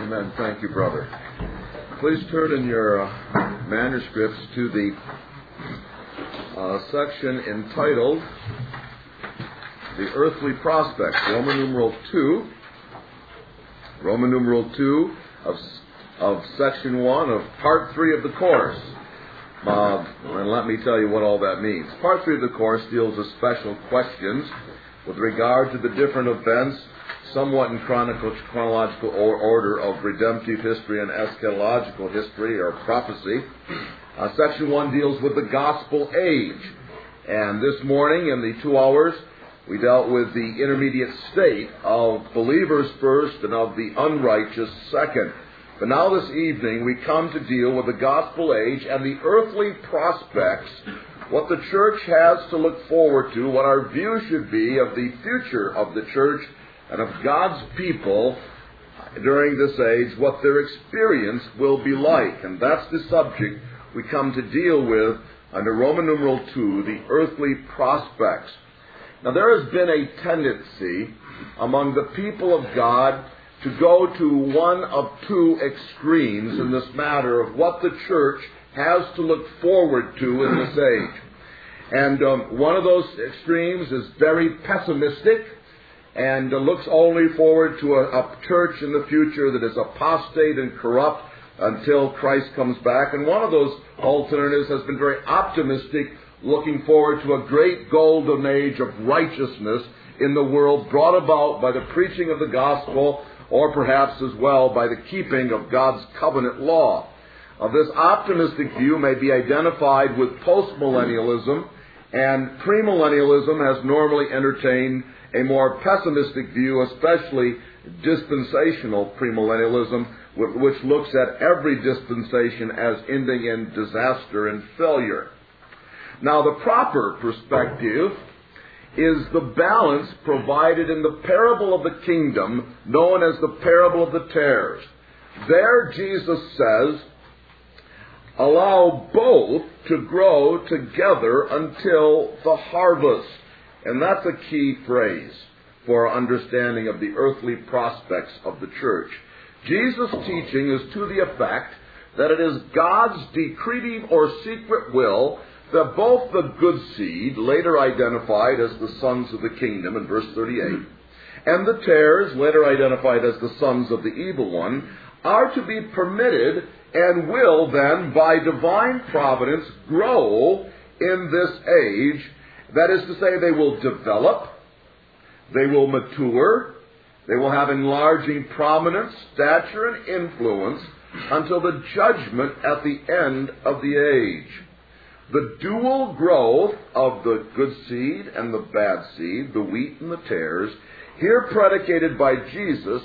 Amen. Thank you, brother. Please turn in your manuscripts to the section entitled The Earthly Prospects, Roman numeral 2 of section 1 of part 3 of the course. And let me tell you what all that means. Part 3 of the course deals with special questions with regard to the different events, somewhat in chronological order, of redemptive history and eschatological history or prophecy. Section 1 deals with the gospel age. And this morning, in the 2 hours, we dealt with the intermediate state of believers first and of the unrighteous second. But now this evening, we come to deal with the gospel age and the earthly prospects, what the church has to look forward to, what our view should be of the future of the church and of God's people during this age, what their experience will be like. And that's the subject we come to deal with under Roman numeral 2, the earthly prospects. Now, there has been a tendency among the people of God to go to one of 2 extremes in this matter of what the church has to look forward to in this age. And one of those extremes is very pessimistic and looks only forward to a church in the future that is apostate and corrupt until Christ comes back. And one of those alternatives has been very optimistic, looking forward to a great golden age of righteousness in the world brought about by the preaching of the gospel, or perhaps as well by the keeping of God's covenant law. This optimistic view may be identified with postmillennialism, and premillennialism has normally entertained a more pessimistic view, especially dispensational premillennialism, which looks at every dispensation as ending in disaster and failure. Now, the proper perspective is the balance provided in the parable of the kingdom, known as the parable of the tares. There, Jesus says, allow both to grow together until the harvest. And that's a key phrase for our understanding of the earthly prospects of the church. Jesus' teaching is to the effect that it is God's decretive or secret will that both the good seed, later identified as the sons of the kingdom in verse 38, and the tares, later identified as the sons of the evil one, are to be permitted and will then, by divine providence, grow in this age. That is to say, they will develop, they will mature, they will have enlarging prominence, stature, and influence until the judgment at the end of the age. The dual growth of the good seed and the bad seed, the wheat and the tares, here predicated by Jesus,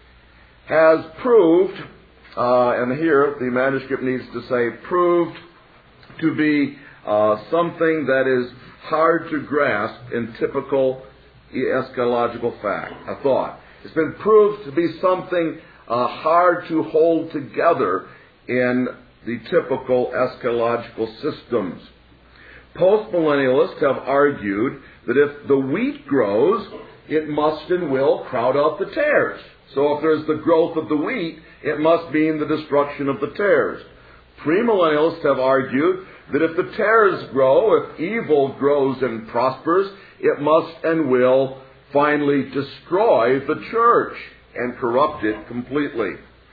has proved, and here the manuscript needs to say, proved to be something that is hard to grasp in typical eschatological thought. It's been proved to be something hard to hold together in the typical eschatological systems. Postmillennialists have argued that if the wheat grows, it must and will crowd out the tares. So if there's the growth of the wheat, it must mean the destruction of the tares. Premillennialists have argued that if the tares grow, if evil grows and prospers, it must and will finally destroy the church and corrupt it completely.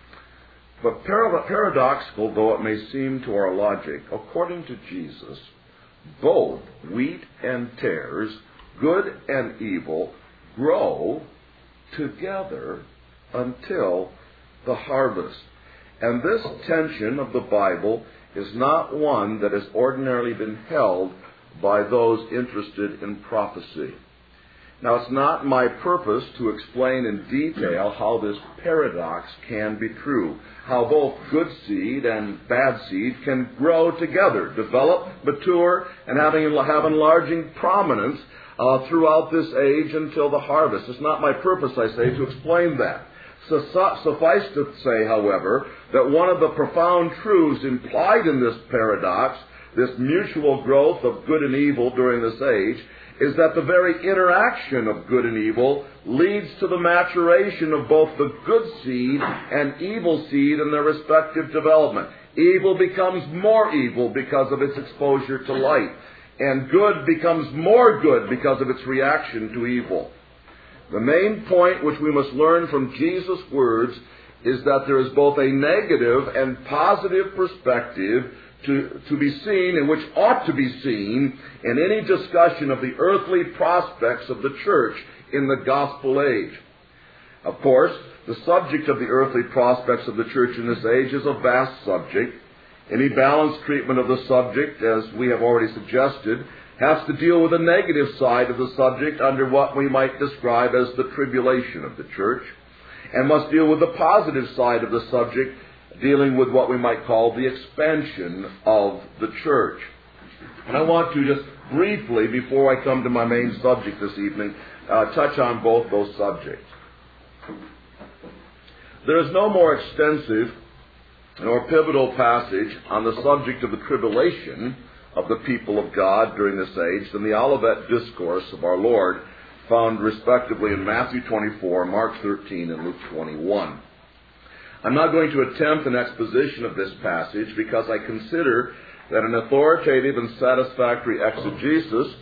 But paradoxical though it may seem to our logic, according to Jesus, both wheat and tares, good and evil, grow together until the harvest. And this tension of the Bible is not one that has ordinarily been held by those interested in prophecy. Now, it's not my purpose to explain in detail how this paradox can be true, how both good seed and bad seed can grow together, develop, mature, and have enlarging prominence throughout this age until the harvest. It's not my purpose, I say, to explain that. Suffice to say, however, that one of the profound truths implied in this paradox, this mutual growth of good and evil during this age, is that the very interaction of good and evil leads to the maturation of both the good seed and evil seed in their respective development. Evil becomes more evil because of its exposure to light, and good becomes more good because of its reaction to evil. The main point which we must learn from Jesus' words is that there is both a negative and positive perspective to be seen, and which ought to be seen in any discussion of the earthly prospects of the church in the gospel age. Of course, the subject of the earthly prospects of the church in this age is a vast subject. Any balanced treatment of the subject, as we have already suggested, has to deal with the negative side of the subject under what we might describe as the tribulation of the church, and must deal with the positive side of the subject, dealing with what we might call the expansion of the church. And I want to just briefly, before I come to my main subject this evening, touch on both those subjects. There is no more extensive nor pivotal passage on the subject of the tribulation of the people of God during this age than the Olivet Discourse of our Lord, found respectively in Matthew 24, Mark 13, and Luke 21. I'm not going to attempt an exposition of this passage because I consider that an authoritative and satisfactory exegesis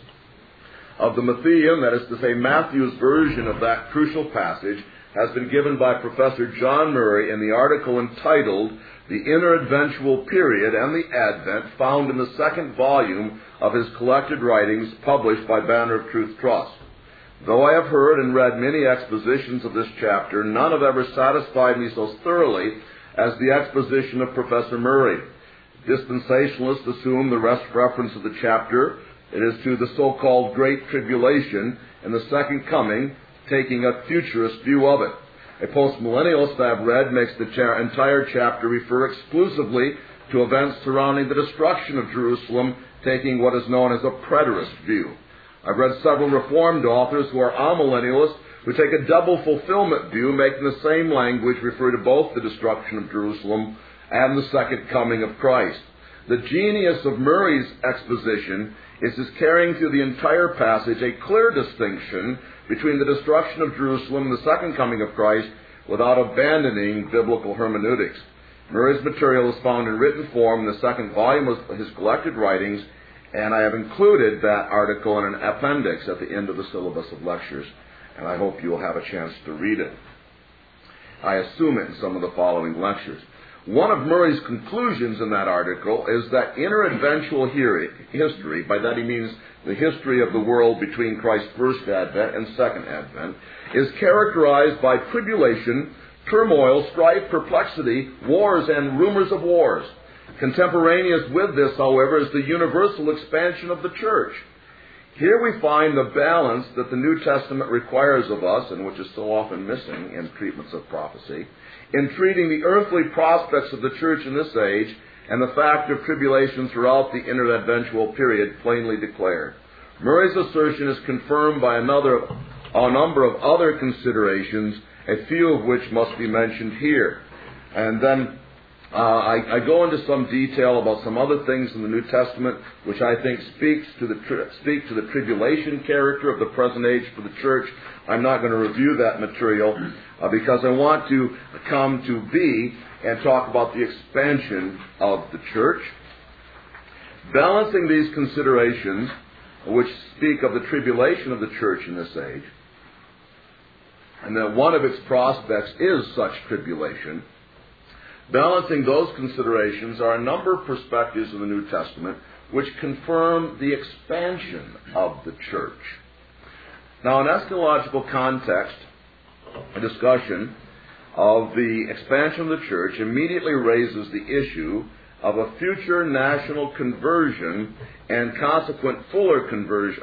of the Matthean, that is to say Matthew's version of that crucial passage, has been given by Professor John Murray in the article entitled The Interadventual Period and the Advent, found in the second volume of his collected writings published by Banner of Truth Trust. Though I have heard and read many expositions of this chapter, none have ever satisfied me so thoroughly as the exposition of Professor Murray. Dispensationalists assume the reference of the chapter it is to the so-called Great Tribulation and the Second Coming, taking a futurist view of it. A postmillennialist I have read makes the entire chapter refer exclusively to events surrounding the destruction of Jerusalem, taking what is known as a preterist view. I've read several Reformed authors who are amillennialists who take a double fulfillment view, making the same language refer to both the destruction of Jerusalem and the second coming of Christ. The genius of Murray's exposition is his carrying through the entire passage a clear distinction between the destruction of Jerusalem and the second coming of Christ without abandoning biblical hermeneutics. Murray's material is found in written form in the second volume of his collected writings, and I have included that article in an appendix at the end of the syllabus of lectures, and I hope you will have a chance to read it. I assume it in some of the following lectures. One of Murray's conclusions in that article is that interadventual history, by that he means the history of the world between Christ's first advent and second advent, is characterized by tribulation, turmoil, strife, perplexity, wars, and rumors of wars. Contemporaneous with this, however, is the universal expansion of the church. Here we find the balance that the New Testament requires of us, and which is so often missing in treatments of prophecy, in treating the earthly prospects of the church in this age and the fact of tribulation throughout the interadventual period plainly declared. Murray's assertion is confirmed by a number of other considerations, a few of which must be mentioned here. And then I go into some detail about some other things in the New Testament which I think speak to the tribulation character of the present age for the church. I'm not going to review that material because I want to come to B and talk about the expansion of the church. Balancing these considerations, which speak of the tribulation of the church in this age, and that one of its prospects is such tribulation, balancing those considerations are a number of perspectives in the New Testament which confirm the expansion of the church. Now, in eschatological context, a discussion of the expansion of the church immediately raises the issue of a future national conversion and consequent fuller conversion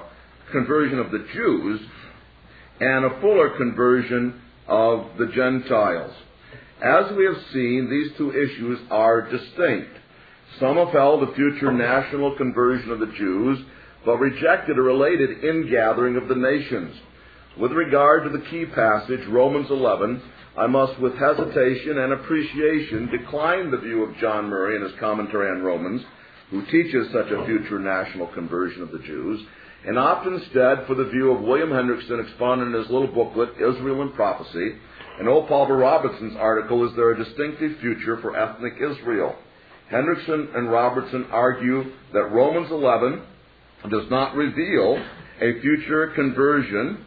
of the Jews and a fuller conversion of the Gentiles. As we have seen, these two issues are distinct. Some have held a future national conversion of the Jews, but rejected a related ingathering of the nations. With regard to the key passage, Romans 11, I must with hesitation and appreciation decline the view of John Murray in his commentary on Romans, who teaches such a future national conversion of the Jews, and opt instead for the view of William Hendrickson expounded in his little booklet, Israel and Prophecy, and O. Palmer Robertson's article, Is There a Distinctive Future for Ethnic Israel? Hendrickson and Robertson argue that Romans 11 does not reveal a future conversion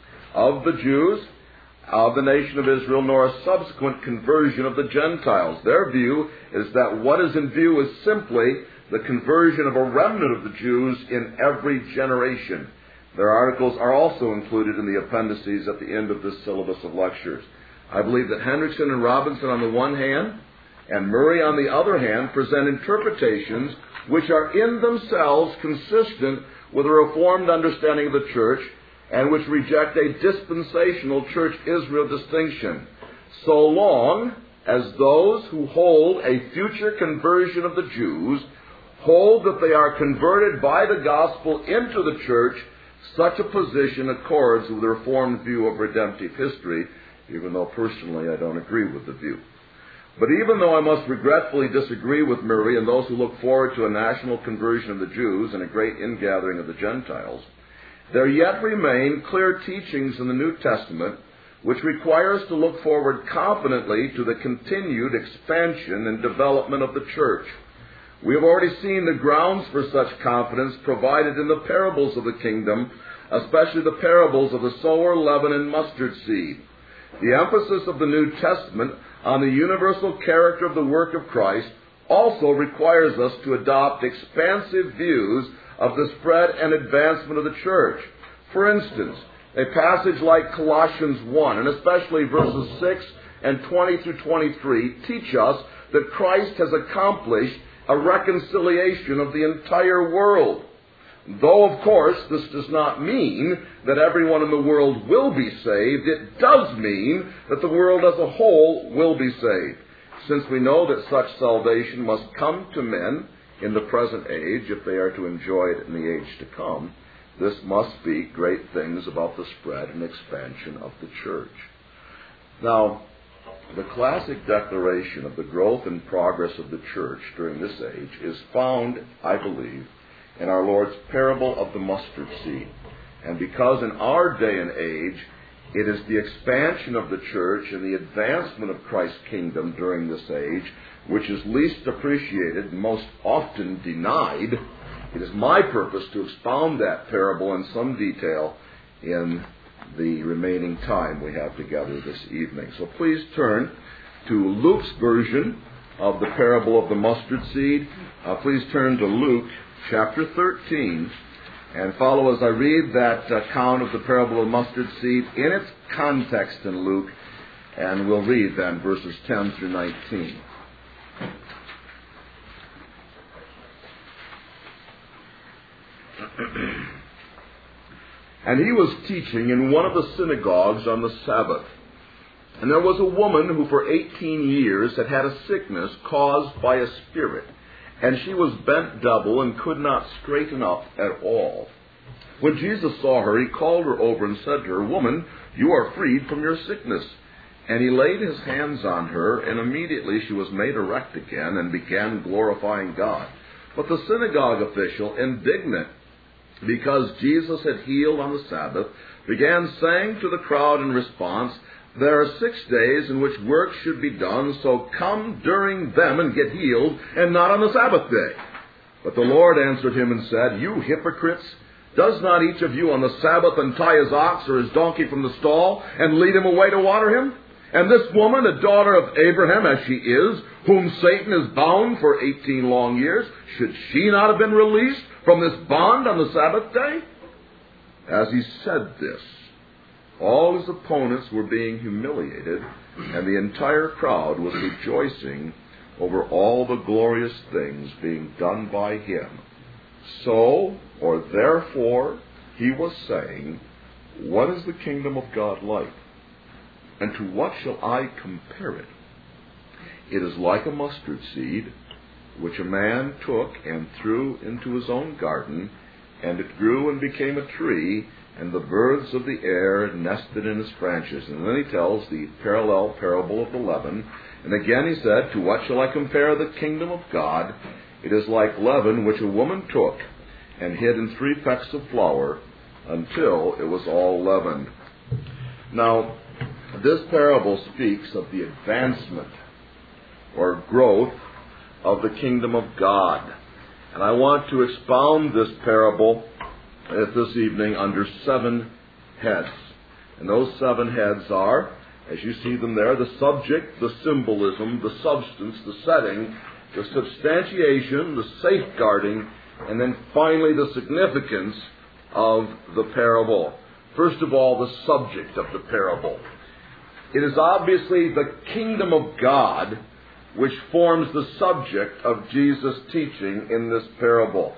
of the Jews of the nation of Israel, nor a subsequent conversion of the Gentiles. Their view is that what is in view is simply the conversion of a remnant of the Jews in every generation. Their articles are also included in the appendices at the end of this syllabus of lectures. I believe that Hendrickson and Robinson on the one hand, and Murray on the other hand, present interpretations which are in themselves consistent with a Reformed understanding of the church, and which reject a dispensational church-Israel distinction, so long as those who hold a future conversion of the Jews hold that they are converted by the gospel into the church. Such a position accords with the Reformed view of redemptive history, even though personally I don't agree with the view. But even though I must regretfully disagree with Murray and those who look forward to a national conversion of the Jews and a great ingathering of the Gentiles, there yet remain clear teachings in the New Testament which require us to look forward confidently to the continued expansion and development of the church. We have already seen the grounds for such confidence provided in the parables of the kingdom, especially the parables of the sower, leaven, and mustard seed. The emphasis of the New Testament on the universal character of the work of Christ also requires us to adopt expansive views of the spread and advancement of the church. For instance, a passage like Colossians 1, and especially verses 6 and 20 through 23, teach us that Christ has accomplished a reconciliation of the entire world. Though, of course, this does not mean that everyone in the world will be saved, it does mean that the world as a whole will be saved, since we know that such salvation must come to men in the present age if they are to enjoy it in the age to come. This must speak great things about the spread and expansion of the church. Now, the classic declaration of the growth and progress of the church during this age is found, I believe, in our Lord's parable of the mustard seed. And because in our day and age, it is the expansion of the church and the advancement of Christ's kingdom during this age which is least appreciated and most often denied, it is my purpose to expound that parable in some detail in the remaining time we have together this evening. So please turn to Luke's version of the parable of the mustard seed. Please turn to Luke chapter 13 and follow as I read that account of the parable of the mustard seed in its context in Luke, and we'll read then verses 10 through 19. And he was teaching in one of the synagogues on the Sabbath. And there was a woman who for 18 years had had a sickness caused by a spirit, and she was bent double and could not straighten up at all. When Jesus saw her, he called her over and said to her, "Woman, you are freed from your sickness." And he laid his hands on her, and immediately she was made erect again and began glorifying God. But the synagogue official, indignant because Jesus had healed on the Sabbath, began saying to the crowd in response, "There are 6 days in which work should be done, so come during them and get healed, and not on the Sabbath day." But the Lord answered him and said, "You hypocrites, does not each of you on the Sabbath untie his ox or his donkey from the stall and lead him away to water him? And this woman, a daughter of Abraham as she is, whom Satan has bound for 18 long years, should she not have been released from this bond on the Sabbath day?" As he said this, all his opponents were being humiliated, and the entire crowd was rejoicing over all the glorious things being done by him. So, or therefore, he was saying, "What is the kingdom of God like? And to what shall I compare it? It is like a mustard seed, which a man took and threw into his own garden, and it grew and became a tree, and the birds of the air nested in its branches." And then he tells the parallel parable of the leaven. And again he said, "To what shall I compare the kingdom of God? It is like leaven which a woman took and hid in 3 pecks of flour until it was all leavened. Now, this parable speaks of the advancement or growth of the kingdom of God. And I want to expound this parable this evening under 7 heads. And those 7 heads are, as you see them there, the subject, the symbolism, the substance, the setting, the substantiation, the safeguarding, and then finally the significance of the parable. First of all, the subject of the parable. It is obviously the kingdom of God which forms the subject of Jesus' teaching in this parable.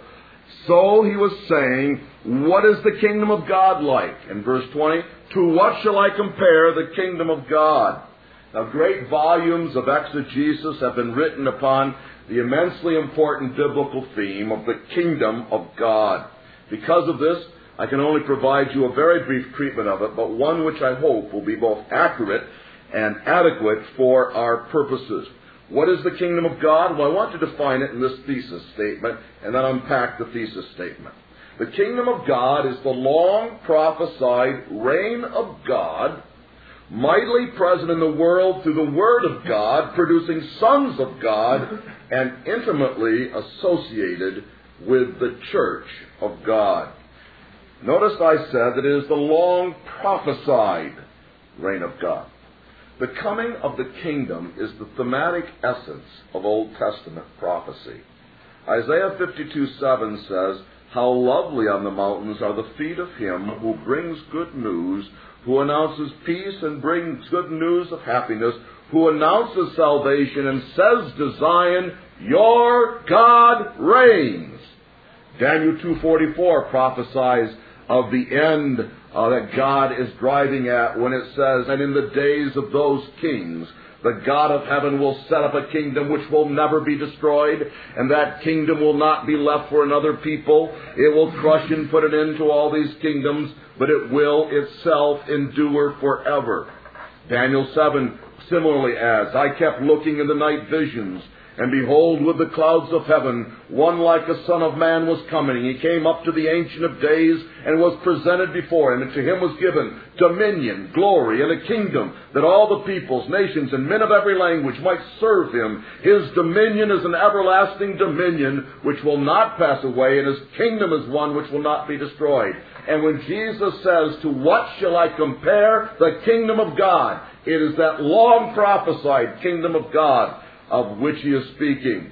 So he was saying, what is the kingdom of God like? In verse 20, to what shall I compare the kingdom of God? Now, great volumes of exegesis have been written upon the immensely important biblical theme of the kingdom of God. Because of this, I can only provide you a very brief treatment of it, but one which I hope will be both accurate and adequate for our purposes. What is the kingdom of God? Well, I want to define it in this thesis statement and then unpack the thesis statement. The kingdom of God is the long prophesied reign of God, mightily present in the world through the Word of God, producing sons of God, and intimately associated with the church of God. Notice I said that it is the long prophesied reign of God. The coming of the kingdom is the thematic essence of Old Testament prophecy. Isaiah 52:7 says, how lovely on the mountains are the feet of him who brings good news, who announces peace and brings good news of happiness, who announces salvation and says to Zion, your God reigns. Daniel 2:44 prophesies of the end that God is driving at when it says, and in the days of those kings, the God of heaven will set up a kingdom which will never be destroyed, and that kingdom will not be left for another people. It will crush and put an end to all these kingdoms, but it will itself endure forever. Daniel 7 similarly adds, I kept looking in the night visions, and behold, with the clouds of heaven, one like a son of man was coming. He came up to the Ancient of Days and was presented before him. And to him was given dominion, glory, and a kingdom, that all the peoples, nations, and men of every language might serve him. His dominion is an everlasting dominion which will not pass away, and his kingdom is one which will not be destroyed. And when Jesus says, to what shall I compare the kingdom of God? It is that long prophesied kingdom of God of which he is speaking.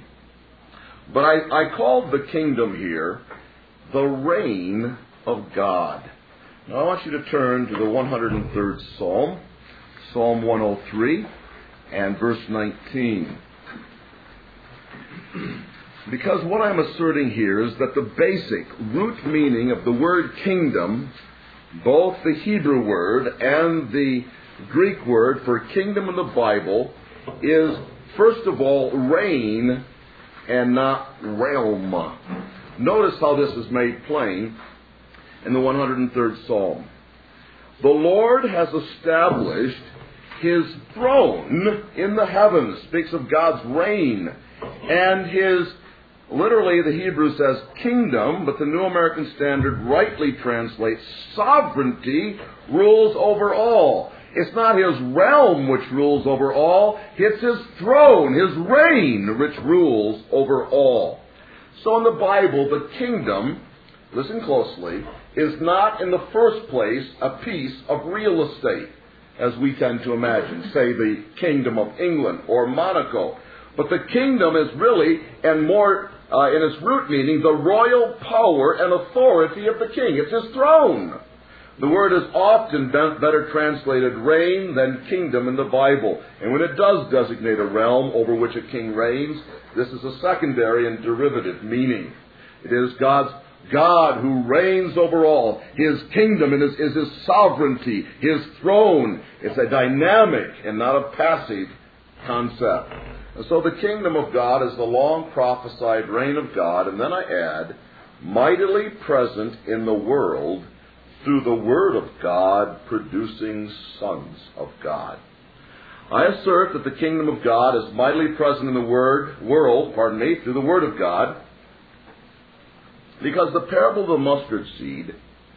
But I called the kingdom here the reign of God. Now I want you to turn to the 103rd Psalm, Psalm 103, and verse 19. Because what I'm asserting here is that the basic root meaning of the word kingdom, both the Hebrew word and the Greek word for kingdom in the Bible, is first of all, reign and not realm. Notice how this is made plain in the 103rd Psalm. The Lord has established his throne in the heavens. Speaks of God's reign. And his, literally the Hebrew says kingdom, but the New American Standard rightly translates sovereignty, rules over all. It's not his realm which rules over all. It's his throne, his reign, which rules over all. So in the Bible, the kingdom, listen closely, is not in the first place a piece of real estate, as we tend to imagine, say the Kingdom of England or Monaco. But the kingdom is really, and more in its root meaning, the royal power and authority of the king. It's his throne. The word is often better translated reign than kingdom in the Bible. And when it does designate a realm over which a king reigns, this is a secondary and derivative meaning. It is God who reigns over all. His kingdom is his sovereignty, his throne. It's a dynamic and not a passive concept. And so the kingdom of God is the long prophesied reign of God, and then I add, mightily present in the world through the Word of God producing sons of God. I assert that the kingdom of God is mightily present in the world through the Word of God, Because the parable of the mustard seed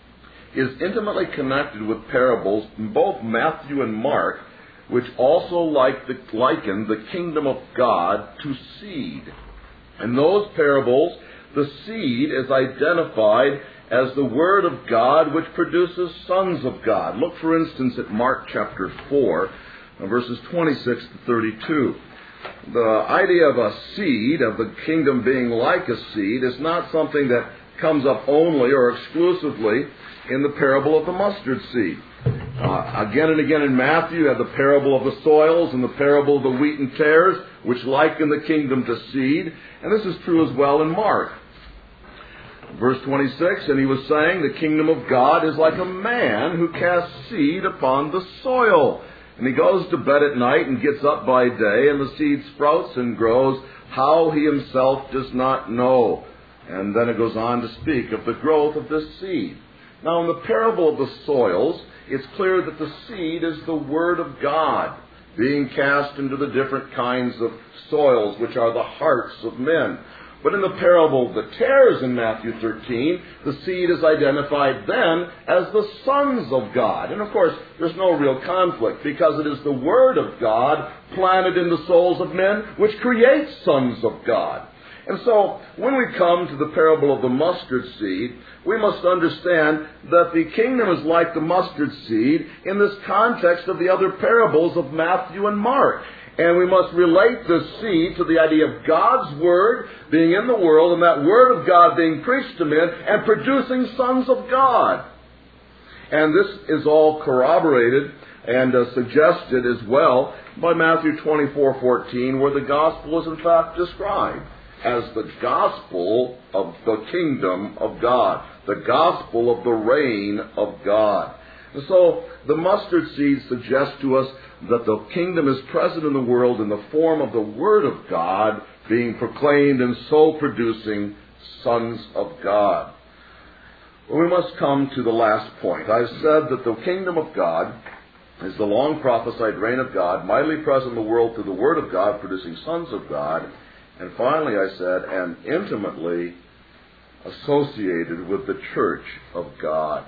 is intimately connected with parables in both Matthew and Mark, which also liken the kingdom of God to seed. In those parables, the seed is identified as the Word of God, which produces sons of God. Look, for instance, at Mark chapter 4, verses 26 to 32. The idea of a seed, of the kingdom being like a seed, is not something that comes up only or exclusively in the parable of the mustard seed. Again and again in Matthew, you have the parable of the soils and the parable of the wheat and tares, which liken the kingdom to seed. And this is true as well in Mark. Verse 26, and he was saying, the kingdom of God is like a man who casts seed upon the soil. And he goes to bed at night and gets up by day, and the seed sprouts and grows, how he himself does not know. And then it goes on to speak of the growth of this seed. Now, in the parable of the soils, it's clear that the seed is the Word of God being cast into the different kinds of soils, which are the hearts of men. But in the parable of the tares in Matthew 13, the seed is identified then as the sons of God. And of course, there's no real conflict, because it is the Word of God planted in the souls of men, which creates sons of God. And so, when we come to the parable of the mustard seed, we must understand that the kingdom is like the mustard seed in this context of the other parables of Matthew and Mark. And we must relate this seed to the idea of God's Word being in the world, and that Word of God being preached to men and producing sons of God. And this is all corroborated and suggested as well by Matthew 24:14, where the gospel is in fact described as the gospel of the kingdom of God, the gospel of the reign of God. And so the mustard seed suggests to us that the kingdom is present in the world in the form of the Word of God being proclaimed and so producing sons of God. Well, we must come to the last point. I've said that the kingdom of God is the long prophesied reign of God, mightily present in the world through the Word of God, producing sons of God. And finally, I said, and intimately associated with the church of God.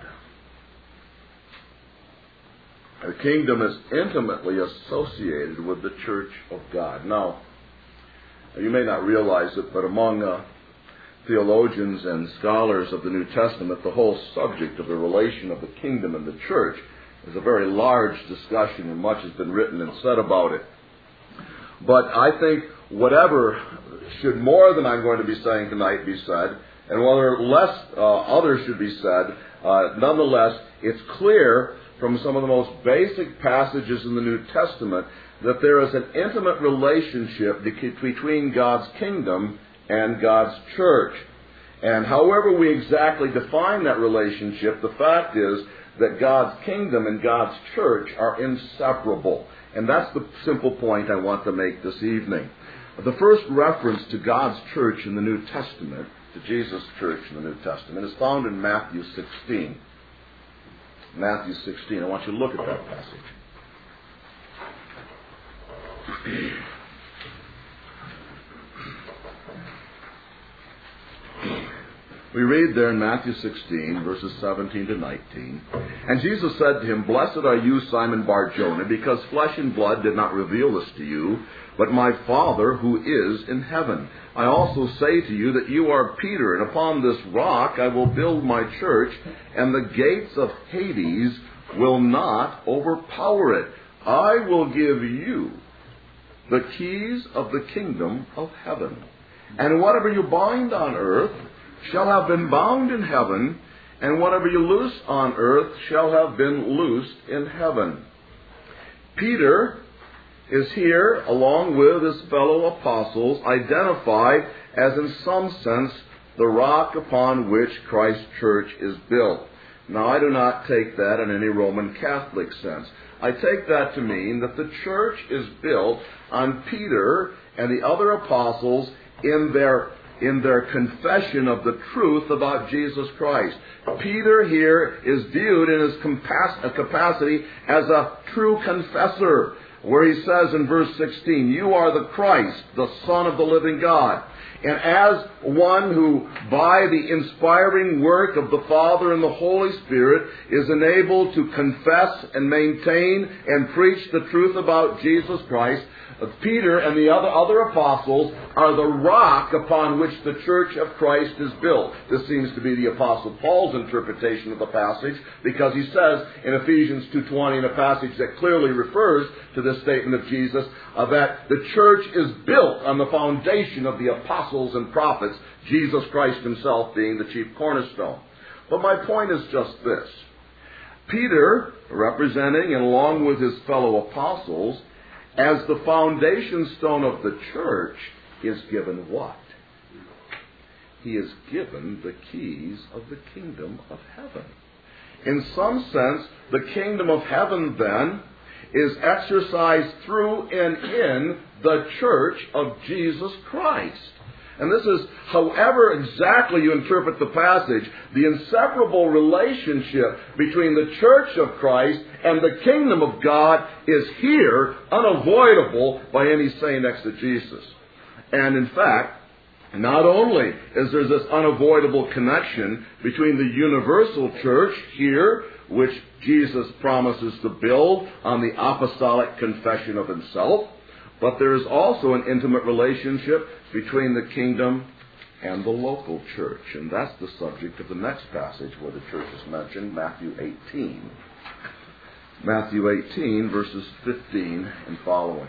The kingdom is intimately associated with the church of God. Now, you may not realize it, but among theologians and scholars of the New Testament, the whole subject of the relation of the kingdom and the church is a very large discussion, and much has been written and said about it. But I think whatever should more than I'm going to be saying tonight be said, and whether less others should be said, nonetheless, it's clear from some of the most basic passages in the New Testament that there is an intimate relationship between God's kingdom and God's church. And however we exactly define that relationship, the fact is that God's kingdom and God's church are inseparable. And that's the simple point I want to make this evening. The first reference to God's church in the New Testament, to Jesus' church in the New Testament, is found in Matthew 16. Matthew 16. I want you to look at that passage. We read there in Matthew 16, verses 17 to 19. And Jesus said to him, "Blessed are you, Simon Bar-Jonah, because flesh and blood did not reveal this to you, but my Father who is in heaven. I also say to you that you are Peter, and upon this rock I will build my church, and the gates of Hades will not overpower it. I will give you the keys of the kingdom of heaven. And whatever you bind on earth shall have been bound in heaven, and whatever you loose on earth shall have been loosed in heaven." Peter is here, along with his fellow apostles, identified as in some sense the rock upon which Christ's church is built. Now, I do not take that in any Roman Catholic sense. I take that to mean that the church is built on Peter and the other apostles in their confession of the truth about Jesus Christ. Peter here is viewed in his capacity as a true confessor. where he says in verse 16, "You are the Christ, the Son of the living God." And as one who, by the inspiring work of the Father and the Holy Spirit, is enabled to confess and maintain and preach the truth about Jesus Christ, Peter and the other apostles are the rock upon which the church of Christ is built. This seems to be the Apostle Paul's interpretation of the passage, because he says in Ephesians 2:20, in a passage that clearly refers to this statement of Jesus, that the church is built on the foundation of the apostles and prophets, Jesus Christ himself being the chief cornerstone. But my point is just this. Peter, representing and along with his fellow apostles, as the foundation stone of the church, is given what? He is given the keys of the kingdom of heaven. In some sense, the kingdom of heaven, then, is exercised through and in the church of Jesus Christ. And this is, however exactly you interpret the passage, the inseparable relationship between the church of Christ and the kingdom of God is here unavoidable by any sane exegesis. And in fact, not only is there this unavoidable connection between the universal church here, which Jesus promises to build on the apostolic confession of himself, but there is also an intimate relationship between the kingdom and the local church. And that's the subject of the next passage where the church is mentioned, Matthew 18. Matthew 18, verses 15 and following.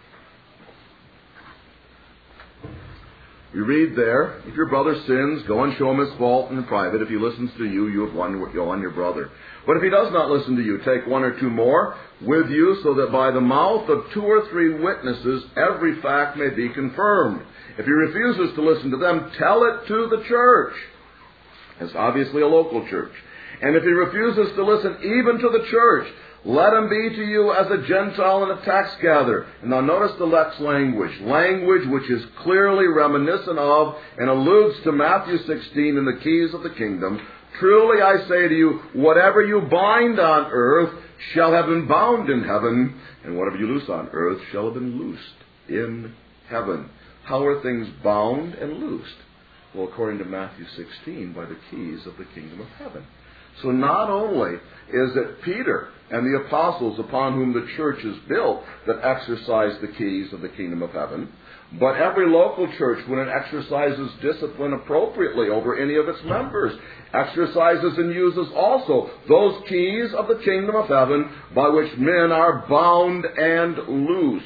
We read there, "If your brother sins, go and show him his fault in private. If he listens to you, you have won your brother. But if he does not listen to you, take one or two more with you, so that by the mouth of 2 or 3 witnesses every fact may be confirmed. If he refuses to listen to them, tell it to the church." It's obviously a local church. "And if he refuses to listen even to the church, let him be to you as a Gentile and a tax gatherer." And now notice the next language which is clearly reminiscent of and alludes to Matthew 16 and the keys of the kingdom. "Truly I say to you, whatever you bind on earth shall have been bound in heaven, and whatever you loose on earth shall have been loosed in heaven." How are things bound and loosed? Well, according to Matthew 16, by the keys of the kingdom of heaven. So not only is it Peter and the apostles upon whom the church is built that exercise the keys of the kingdom of heaven, but every local church, when it exercises discipline appropriately over any of its members, exercises and uses also those keys of the kingdom of heaven by which men are bound and loosed.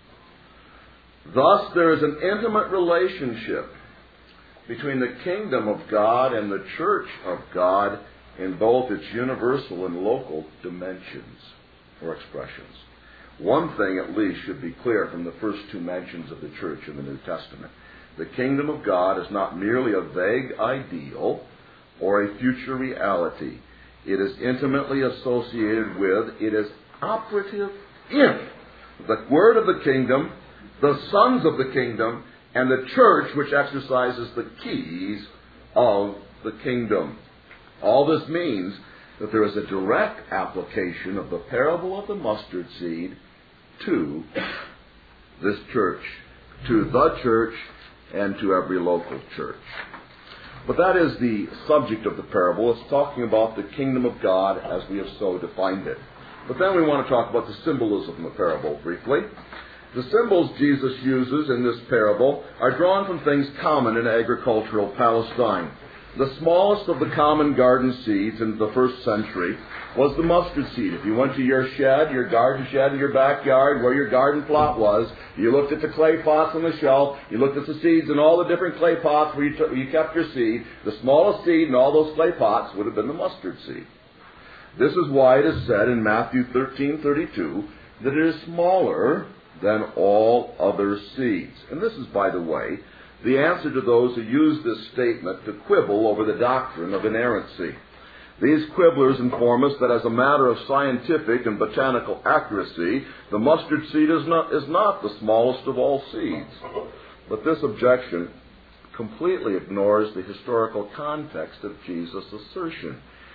Thus, there is an intimate relationship between the kingdom of God and the church of God in both its universal and local dimensions or expressions. One thing at least should be clear from the first 2 mentions of the church in the New Testament. The kingdom of God is not merely a vague ideal or a future reality. It is intimately associated with, it is operative in the word of the kingdom, the sons of the kingdom, and the church which exercises the keys of the kingdom. All this means that there is a direct application of the parable of the mustard seed to this church, to the church, and to every local church. But that is the subject of the parable. It's talking about the kingdom of God as we have so defined it. But then we want to talk about the symbolism of the parable briefly. The symbols Jesus uses in this parable are drawn from things common in agricultural Palestine. The smallest of the common garden seeds in the first century was the mustard seed. If you went to your shed, your garden shed in your backyard, where your garden plot was, you looked at the clay pots on the shelf, you looked at the seeds in all the different clay pots where you kept your seed, the smallest seed in all those clay pots would have been the mustard seed. This is why it is said in Matthew 13:32 that it is smaller than all other seeds. And this is, by the way, the answer to those who use this statement to quibble over the doctrine of inerrancy. These quibblers inform us that as a matter of scientific and botanical accuracy, the mustard seed is not the smallest of all seeds. But this objection completely ignores the historical context of Jesus' assertion.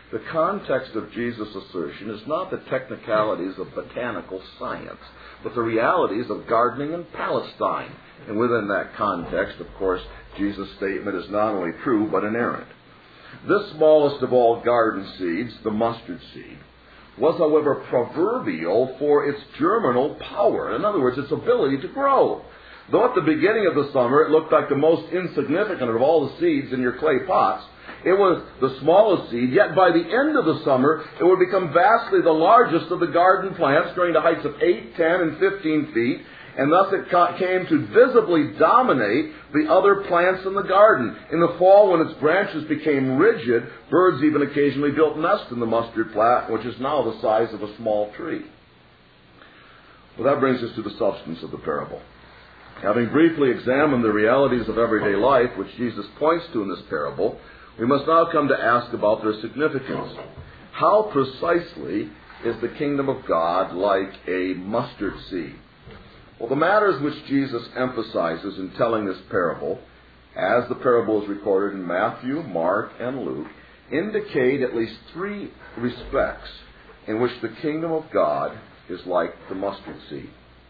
The context of Jesus' assertion is not the technicalities of botanical science, but the realities of gardening in Palestine. And within that context, of course, Jesus' statement is not only true, but inerrant. This smallest of all garden seeds, the mustard seed, was, however, proverbial for its germinal power. In other words, its ability to grow. Though at the beginning of the summer it looked like the most insignificant of all the seeds in your clay pots, it was the smallest seed, yet by the end of the summer it would become vastly the largest of the garden plants, growing to heights of 8, 10, and 15 feet, and thus it came to visibly dominate the other plants in the garden. In the fall, when its branches became rigid, birds even occasionally built nests in the mustard plant, which is now the size of a small tree. Well, that brings us to the substance of the parable. Having briefly examined the realities of everyday life, which Jesus points to in this parable, we must now come to ask about their significance. How precisely is the kingdom of God like a mustard seed? Well, the matters which Jesus emphasizes in telling this parable, as the parable is recorded in Matthew, Mark, and Luke, indicate at least three respects in which the kingdom of God is like the mustard seed.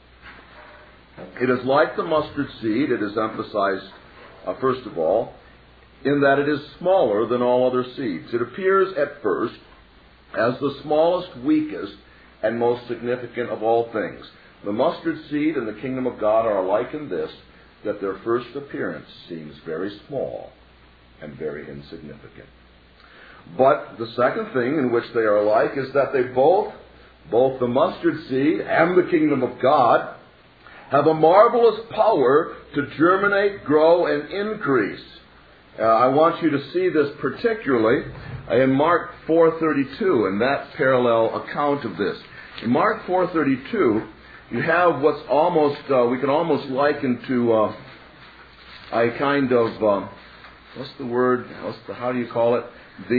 It is like the mustard seed, it is emphasized, first of all, in that it is smaller than all other seeds. It appears at first as the smallest, weakest, and most significant of all things. The mustard seed and the kingdom of God are alike in this, that their first appearance seems very small and very insignificant. But the second thing in which they are alike is that they both the mustard seed and the kingdom of God, have a marvelous power to germinate, grow, and increase. I want you to see this particularly in Mark 4:32, and that parallel account of this. In Mark 4:32, you have what's almost, we can almost liken to a kind of, what's the word, how do you call it?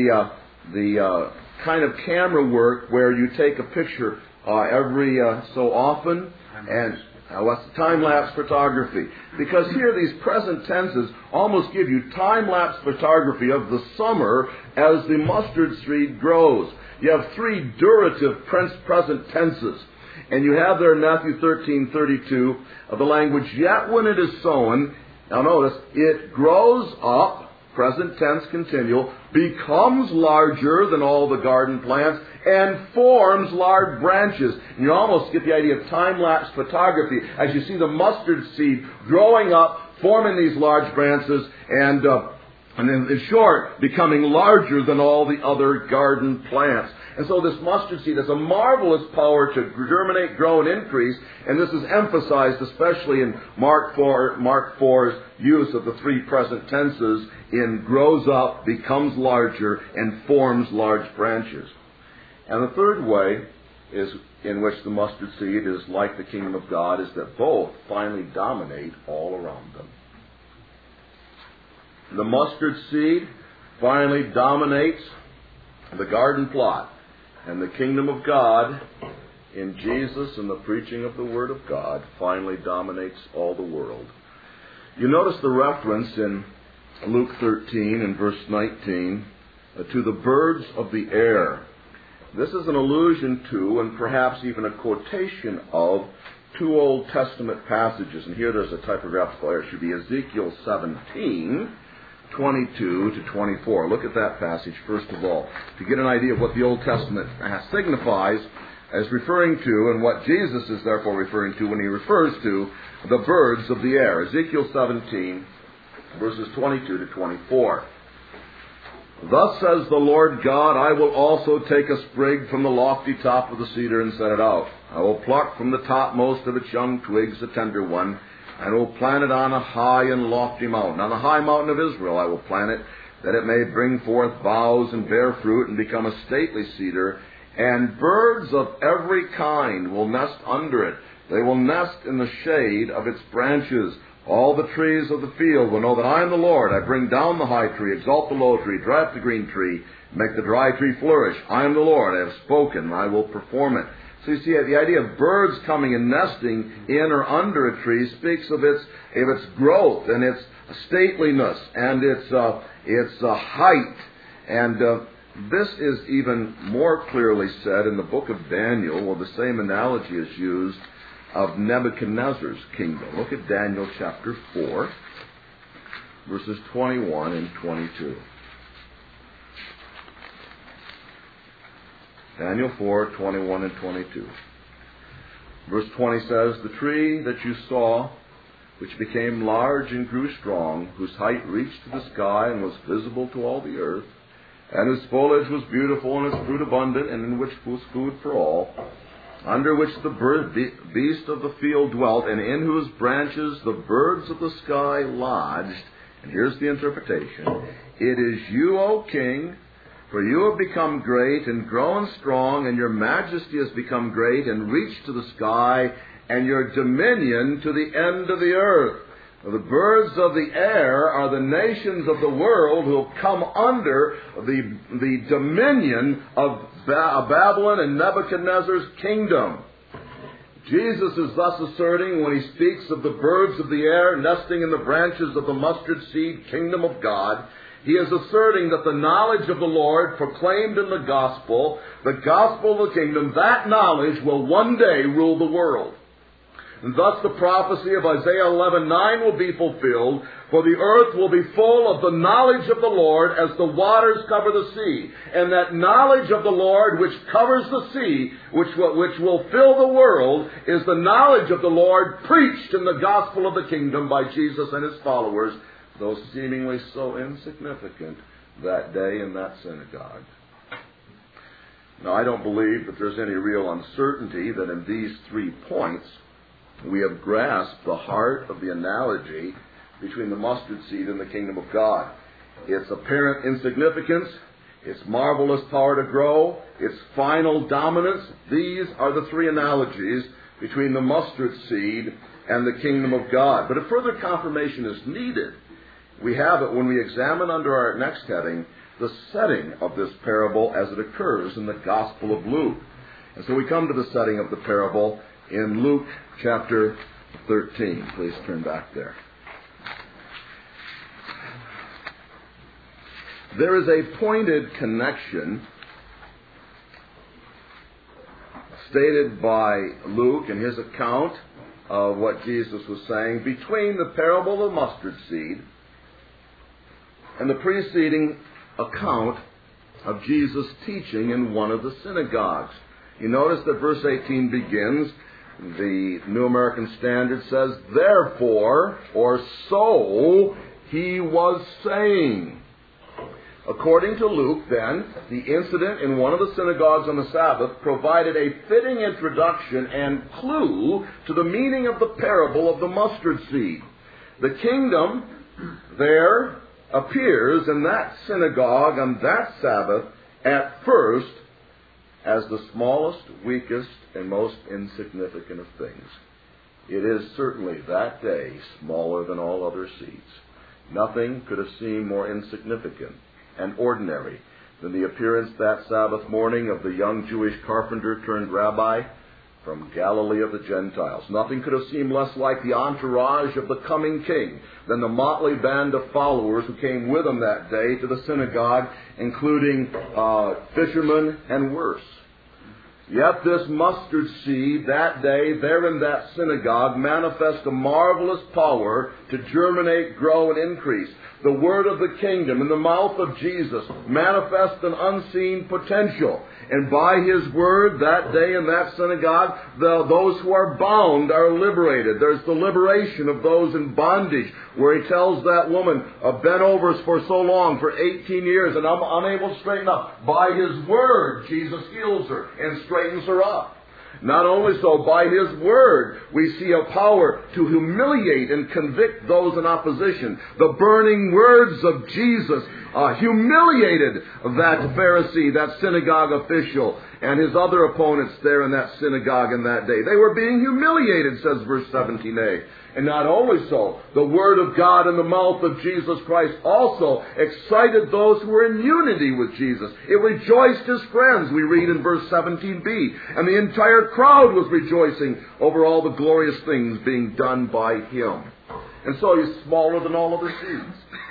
The kind of camera work where you take a picture every so often, and what's time-lapse photography? Because here these present tenses almost give you time-lapse photography of the summer as the mustard seed grows. You have three durative present tenses. And you have there in Matthew 13:32 the language, yet when it is sown, now notice, it grows up, present tense continual, becomes larger than all the garden plants, and forms large branches. And you almost get the idea of time-lapse photography as you see the mustard seed growing up, forming these large branches, and in short, becoming larger than all the other garden plants. And so this mustard seed has a marvelous power to germinate, grow, and increase, and this is emphasized especially in Mark 4's use of the three present tenses in grows up, becomes larger, and forms large branches. And the third way is in which the mustard seed is like the kingdom of God is that both finally dominate all around them. The mustard seed finally dominates the garden plot, and the kingdom of God in Jesus and the preaching of the Word of God finally dominates all the world. You notice the reference in Luke 13 and verse 19 to the birds of the air. This is an allusion to, and perhaps even a quotation of, two Old Testament passages. And here there's a typographical error. It should be Ezekiel 17, 22 to 24. Look at that passage first of all, to get an idea of what the Old Testament signifies as referring to, and what Jesus is therefore referring to when he refers to the birds of the air. Ezekiel 17, verses 22 to 24. Thus says the Lord God, I will also take a sprig from the lofty top of the cedar and set it out. I will pluck from the topmost of its young twigs a tender one, and will plant it on a high and lofty mountain. On the high mountain of Israel I will plant it, that it may bring forth boughs and bear fruit and become a stately cedar. And birds of every kind will nest under it. They will nest in the shade of its branches. All the trees of the field will know that I am the Lord. I bring down the high tree, exalt the low tree, dry up the green tree, make the dry tree flourish. I am the Lord. I have spoken, and I will perform it. So you see, the idea of birds coming and nesting in or under a tree speaks of its growth and its stateliness and its height. And This is even more clearly said in the book of Daniel, where the same analogy is used of Nebuchadnezzar's kingdom. Look at Daniel chapter 4, verses 21 and 22. Daniel 4, 21 and 22. Verse 20 says, "The tree that you saw, which became large and grew strong, whose height reached to the sky and was visible to all the earth, and whose foliage was beautiful and its fruit abundant, and in which was food for all, under which the beast of the field dwelt, and in whose branches the birds of the sky lodged." And here's the interpretation. "It is you, O king, for you have become great and grown strong, and your majesty has become great and reached to the sky, and your dominion to the end of the earth. The birds of the air are the nations of the world who have come under the dominion of Babylon and Nebuchadnezzar's kingdom." Jesus is thus asserting, when he speaks of the birds of the air nesting in the branches of the mustard seed kingdom of God, he is asserting that the knowledge of the Lord proclaimed in the gospel of the kingdom, that knowledge will one day rule the world. And thus the prophecy of Isaiah 11:9 will be fulfilled, for the earth will be full of the knowledge of the Lord as the waters cover the sea. And that knowledge of the Lord which covers the sea, which will fill the world, is the knowledge of the Lord preached in the gospel of the kingdom by Jesus and his followers, though seemingly so insignificant that day in that synagogue. Now, I don't believe that there's any real uncertainty that in these 3 points we have grasped the heart of the analogy between the mustard seed and the kingdom of God. Its apparent insignificance, its marvelous power to grow, its final dominance, these are the 3 analogies between the mustard seed and the kingdom of God. But if further confirmation is needed, we have it when we examine under our next heading the setting of this parable as it occurs in the Gospel of Luke. And so we come to the setting of the parable in Luke chapter 13. Please turn back there. There is a pointed connection stated by Luke in his account of what Jesus was saying between the parable of the mustard seed and the preceding account of Jesus' teaching in one of the synagogues. You notice that verse 18 begins, the New American Standard says, "Therefore," or "so he was saying." According to Luke, then, the incident in one of the synagogues on the Sabbath provided a fitting introduction and clue to the meaning of the parable of the mustard seed. The kingdom there appears in that synagogue on that Sabbath at first as the smallest, weakest, and most insignificant of things. It is certainly that day smaller than all other seeds. Nothing could have seemed more insignificant and ordinary than the appearance that Sabbath morning of the young Jewish carpenter turned rabbi from Galilee of the Gentiles. Nothing could have seemed less like the entourage of the coming king than the motley band of followers who came with him that day to the synagogue, including fishermen and worse. Yet this mustard seed that day there in that synagogue manifests a marvelous power to germinate, grow, and increase. The word of the kingdom in the mouth of Jesus manifests an unseen potential. And by his word that day in that synagogue, those who are bound are liberated. There's the liberation of those in bondage, where he tells that woman, bent over for so long, for 18 years, and I'm unable to straighten up. By his word, Jesus heals her and straightens her up. Not only so, by his word, we see a power to humiliate and convict those in opposition. The burning words of Jesus humiliated that Pharisee, that synagogue official, and his other opponents there in that synagogue in that day. They were being humiliated, says verse 17a. And not only so, the word of God in the mouth of Jesus Christ also excited those who were in unity with Jesus. It rejoiced his friends, we read in verse 17b. And the entire crowd was rejoicing over all the glorious things being done by him. And so he's smaller than all other seeds.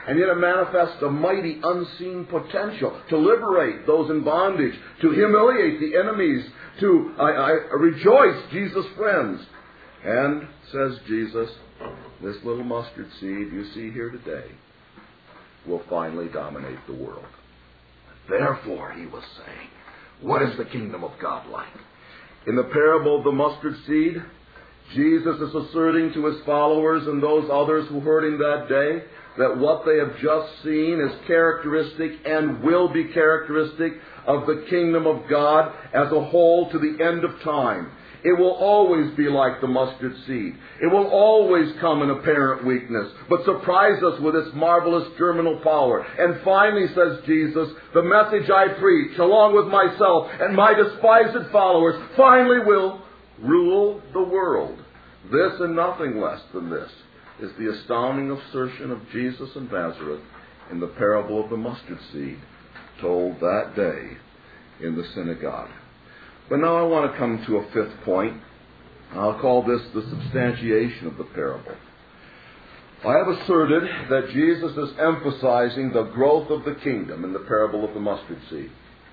And yet it manifests a mighty unseen potential to liberate those in bondage, to humiliate the enemies, to rejoice Jesus' friends. And, says Jesus, this little mustard seed you see here today will finally dominate the world. Therefore, he was saying, what is the kingdom of God like? In the parable of the mustard seed, Jesus is asserting to his followers and those others who heard him that day that what they have just seen is characteristic and will be characteristic of the kingdom of God as a whole to the end of time. It will always be like the mustard seed. It will always come in apparent weakness, but surprise us with its marvelous germinal power. And finally, says Jesus, the message I preach, along with myself and my despised followers, finally will rule the world. This and nothing less than this is the astounding assertion of Jesus of Nazareth in the parable of the mustard seed told that day in the synagogue. But now I want to come to a fifth point. I'll call this the substantiation of the parable. I have asserted that Jesus is emphasizing the growth of the kingdom in the parable of the mustard seed.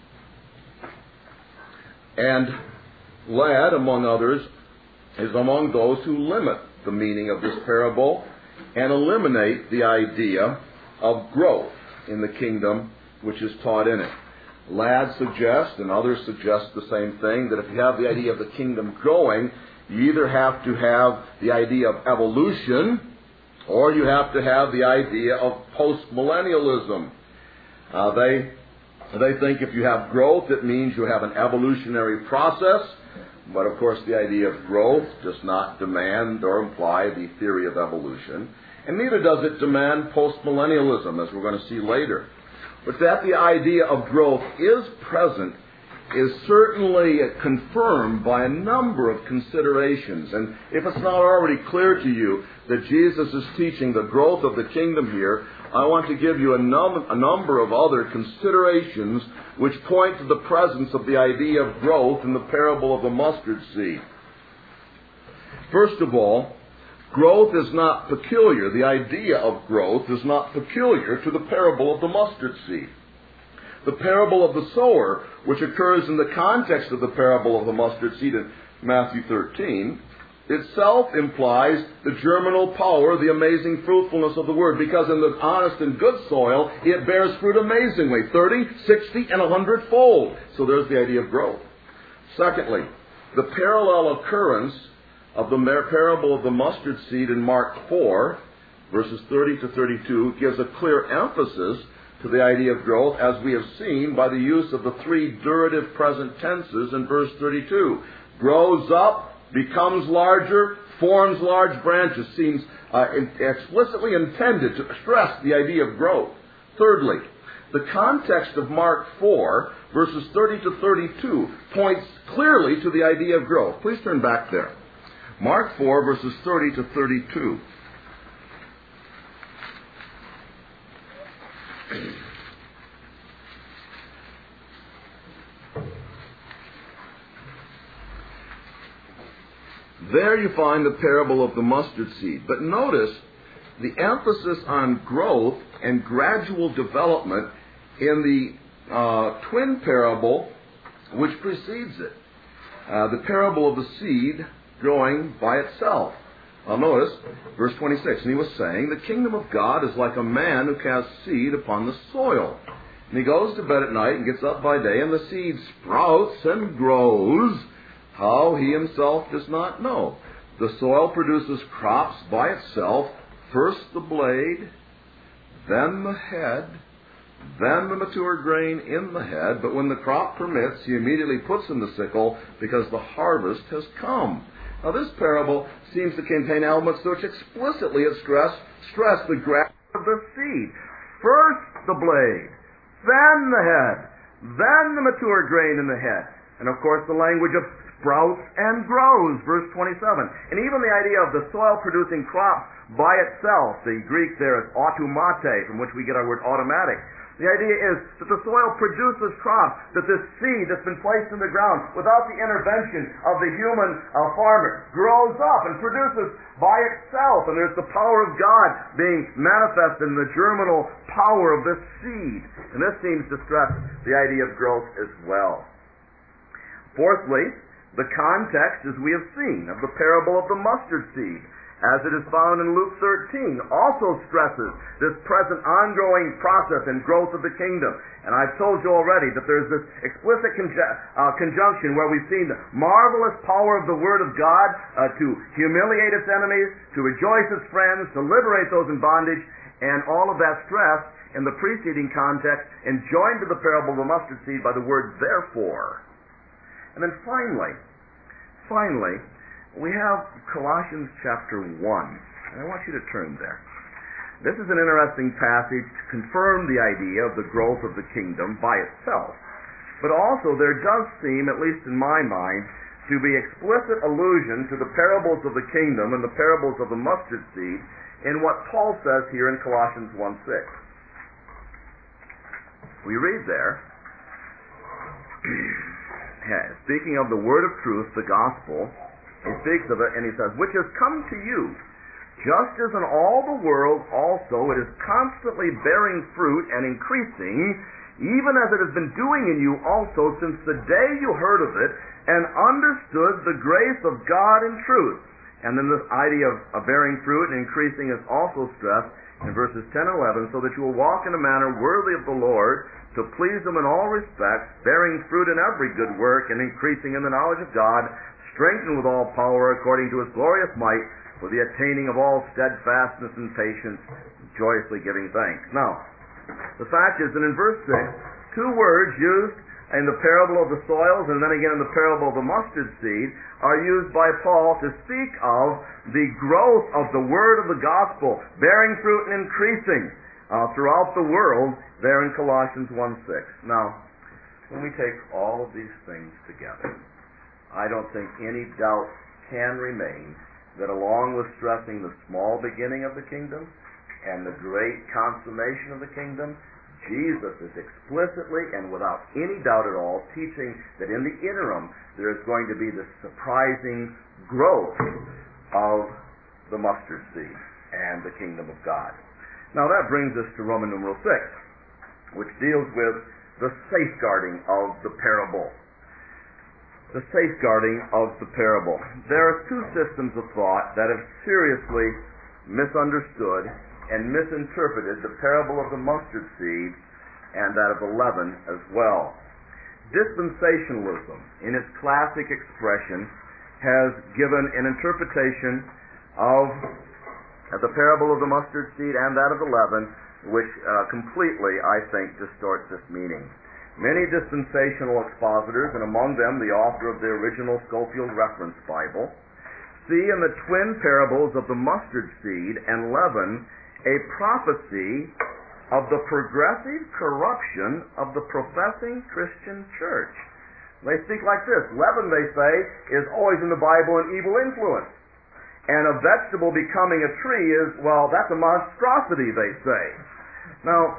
And Ladd, among others, is among those who limit the meaning of this parable and eliminate the idea of growth in the kingdom which is taught in it. Ladd suggests, and others suggest the same thing, that if you have the idea of the kingdom growing, you either have to have the idea of evolution, or you have to have the idea of postmillennialism. They think if you have growth, it means you have an evolutionary process. But of course, the idea of growth does not demand or imply the theory of evolution. And neither does it demand postmillennialism, as we're going to see later. But that the idea of growth is present is certainly confirmed by a number of considerations. And if it's not already clear to you that Jesus is teaching the growth of the kingdom here, I want to give you a number of other considerations which point to the presence of the idea of growth in the parable of the mustard seed. First of all, growth is not peculiar. The idea of growth is not peculiar to the parable of the mustard seed. The parable of the sower, which occurs in the context of the parable of the mustard seed in Matthew 13, itself implies the germinal power, the amazing fruitfulness of the word, because in the honest and good soil, it bears fruit amazingly, 30, 60, and 100-fold. So there's the idea of growth. Secondly, the parallel occurrence of the parable of the mustard seed in Mark 4, verses 30 to 32, gives a clear emphasis to the idea of growth, as we have seen by the use of the three durative present tenses in verse 32. Grows up, becomes larger, forms large branches, seems explicitly intended to stress the idea of growth. Thirdly, the context of Mark 4, verses 30 to 32, points clearly to the idea of growth. Please turn back there. Mark 4, verses 30 to 32. There you find the parable of the mustard seed. But notice the emphasis on growth and gradual development in the twin parable which precedes it. The parable of the seed growing by itself. Now notice, verse 26, and he was saying, the kingdom of God is like a man who casts seed upon the soil. And he goes to bed at night and gets up by day, and the seed sprouts and grows, how he himself does not know. The soil produces crops by itself, first the blade, then the head, then the mature grain in the head. But when the crop permits, he immediately puts in the sickle, because the harvest has come. Now this parable seems to contain elements which explicitly stress the grasp of the seed. First the blade, then the head, then the mature grain in the head. And of course the language of sprouts and grows, verse 27. And even the idea of the soil producing crops by itself, the Greek there is automate, from which we get our word automatic. The idea is that the soil produces crops, that this seed that's been placed in the ground without the intervention of the human farmer grows up and produces by itself, and there's the power of God being manifested in the germinal power of this seed. And this seems to stress the idea of growth as well. Fourthly, the context, as we have seen, of the parable of the mustard seed, as it is found in Luke 13, also stresses this present ongoing process and growth of the kingdom. And I've told you already that there's this explicit conjunction where we've seen the marvelous power of the Word of God to humiliate its enemies, to rejoice its friends, to liberate those in bondage, and all of that stress in the preceding context, and joined to the parable of the mustard seed by the word therefore. And then finally, we have Colossians chapter 1, and I want you to turn there. This is an interesting passage to confirm the idea of the growth of the kingdom by itself. But also there does seem, at least in my mind, to be explicit allusion to the parables of the kingdom and the parables of the mustard seed in what Paul says here in Colossians 1:6. We read there, speaking of the word of truth, the gospel, he speaks of it, and he says, which has come to you, just as in all the world also it is constantly bearing fruit and increasing, even as it has been doing in you also since the day you heard of it and understood the grace of God in truth. And then this idea of bearing fruit and increasing is also stressed in verses 10 and 11, so that you will walk in a manner worthy of the Lord, to please Him in all respects, bearing fruit in every good work and increasing in the knowledge of God, strengthened with all power according to His glorious might, for the attaining of all steadfastness and patience, joyously giving thanks. Now, the fact is that in verse 6, two words used in the parable of the soils and then again in the parable of the mustard seed are used by Paul to speak of the growth of the word of the gospel, bearing fruit and increasing throughout the world there in Colossians 1:6. Now, when we take all of these things together, I don't think any doubt can remain that along with stressing the small beginning of the kingdom and the great consummation of the kingdom, Jesus is explicitly and without any doubt at all teaching that in the interim there is going to be this surprising growth of the mustard seed and the kingdom of God. Now that brings us to Roman numeral 6, which deals with the safeguarding of the parable. The safeguarding of the parable. There are two systems of thought that have seriously misunderstood and misinterpreted the parable of the mustard seed and that of the leaven as well. Dispensationalism, in its classic expression, has given an interpretation of the parable of the mustard seed and that of the leaven, which completely, I think, distorts this meaning. Many dispensational expositors, and among them the author of the original Scofield Reference Bible, see in the twin parables of the mustard seed and leaven a prophecy of the progressive corruption of the professing Christian church. They speak like this: leaven, they say, is always in the Bible an evil influence. And a vegetable becoming a tree is, well, that's a monstrosity, they say. Now,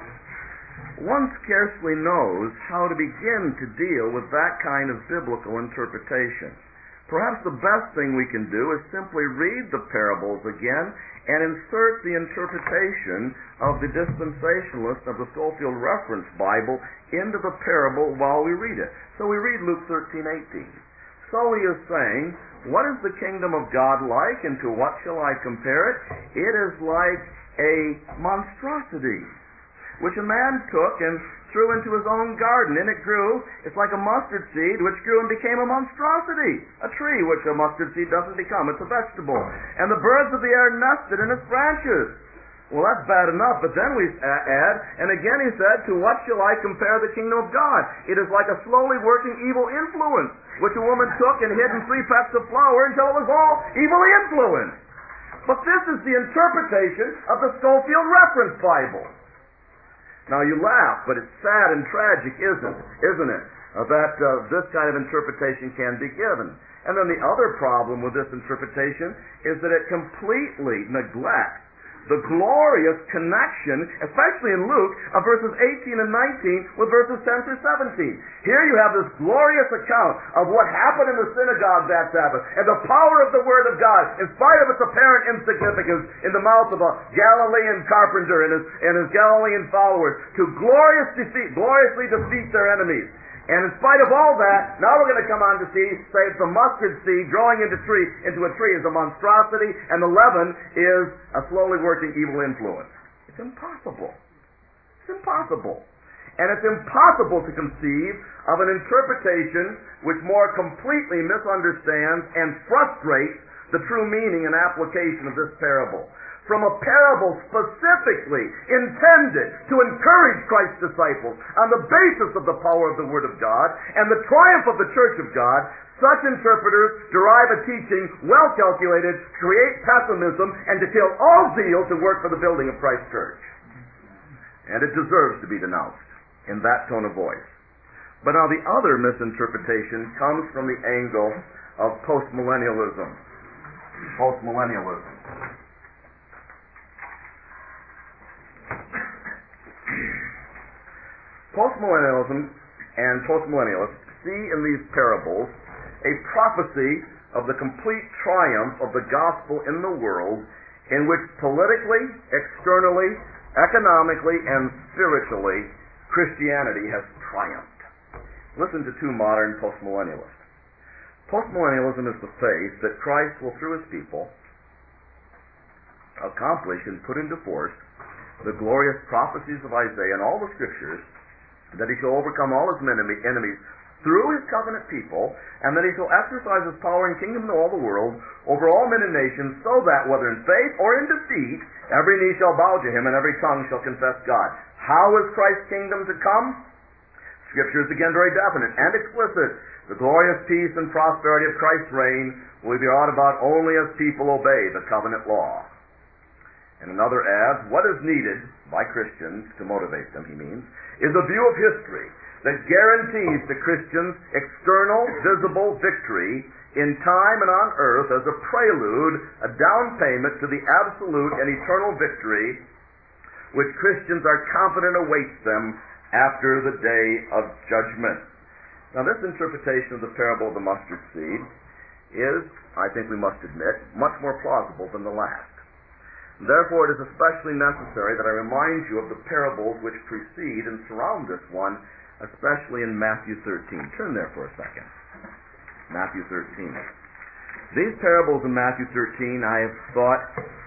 one scarcely knows how to begin to deal with that kind of biblical interpretation. Perhaps the best thing we can do is simply read the parables again and insert the interpretation of the dispensationalist of the Scofield Reference Bible into the parable while we read it. So we read Luke 13:18. So he is saying, what is the kingdom of God like, and to what shall I compare it? It is like a monstrosity, which a man took and threw into his own garden, and it grew. It's like a mustard seed, which grew and became a monstrosity, a tree, which a mustard seed doesn't become. It's a vegetable. And the birds of the air nested in its branches. Well, that's bad enough, but then we add, and again he said, to what shall I compare the kingdom of God? It is like a slowly working evil influence, which a woman took and hid in 3 pecks of flour until it was all evil influence. But this is the interpretation of the Scofield Reference Bible. Now you laugh, but it's sad and tragic, isn't it? That this kind of interpretation can be given. And then the other problem with this interpretation is that it completely neglects the glorious connection, especially in Luke, of verses 18 and 19 with verses 10 through 17. Here you have this glorious account of what happened in the synagogue that Sabbath, and the power of the Word of God, in spite of its apparent insignificance in the mouth of a Galilean carpenter and his Galilean followers, to gloriously defeat their enemies. And in spite of all that, now we're going to come on to see, say, the mustard seed growing into a tree is a monstrosity, and the leaven is a slowly working evil influence. It's impossible. It's impossible. And it's impossible to conceive of an interpretation which more completely misunderstands and frustrates the true meaning and application of this parable. From a parable specifically intended to encourage Christ's disciples on the basis of the power of the Word of God and the triumph of the Church of God, such interpreters derive a teaching well calculated to create pessimism and to kill all zeal to work for the building of Christ's church. And it deserves to be denounced in that tone of voice. But now the other misinterpretation comes from the angle of postmillennialism. Postmillennialism. Postmillennialism and postmillennialists see in these parables a prophecy of the complete triumph of the gospel in the world, in which politically, externally, economically, and spiritually, Christianity has triumphed. Listen to two modern postmillennialists. Postmillennialism is the faith that Christ will, through his people, accomplish and put into force the glorious prophecies of Isaiah and all the scriptures, that he shall overcome all his enemies through his covenant people, and that he shall exercise his power and kingdom in all the world over all men and nations, so that, whether in faith or in defeat, every knee shall bow to him and every tongue shall confess God. How is Christ's kingdom to come? Scripture is again very definite and explicit. The glorious peace and prosperity of Christ's reign will be brought about only as people obey the covenant law. And another adds, what is needed by Christians to motivate them, he means, is a view of history that guarantees to Christians external, visible victory in time and on earth as a prelude, a down payment to the absolute and eternal victory which Christians are confident awaits them after the day of judgment. Now, this interpretation of the parable of the mustard seed is, I think we must admit, much more plausible than the last. Therefore, it is especially necessary that I remind you of the parables which precede and surround this one, especially in Matthew 13. Turn there for a second. Matthew 13. These parables in Matthew 13, I have thought,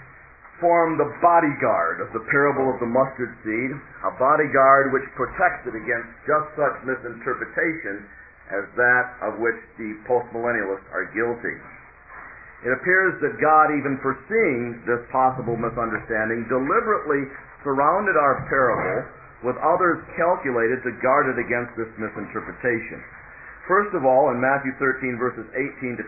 form the bodyguard of the parable of the mustard seed, a bodyguard which protects it against just such misinterpretation as that of which the postmillennialists are guilty. It appears that God, even foreseeing this possible misunderstanding, deliberately surrounded our parable with others calculated to guard it against this misinterpretation. First of all, in Matthew 13, verses 18 to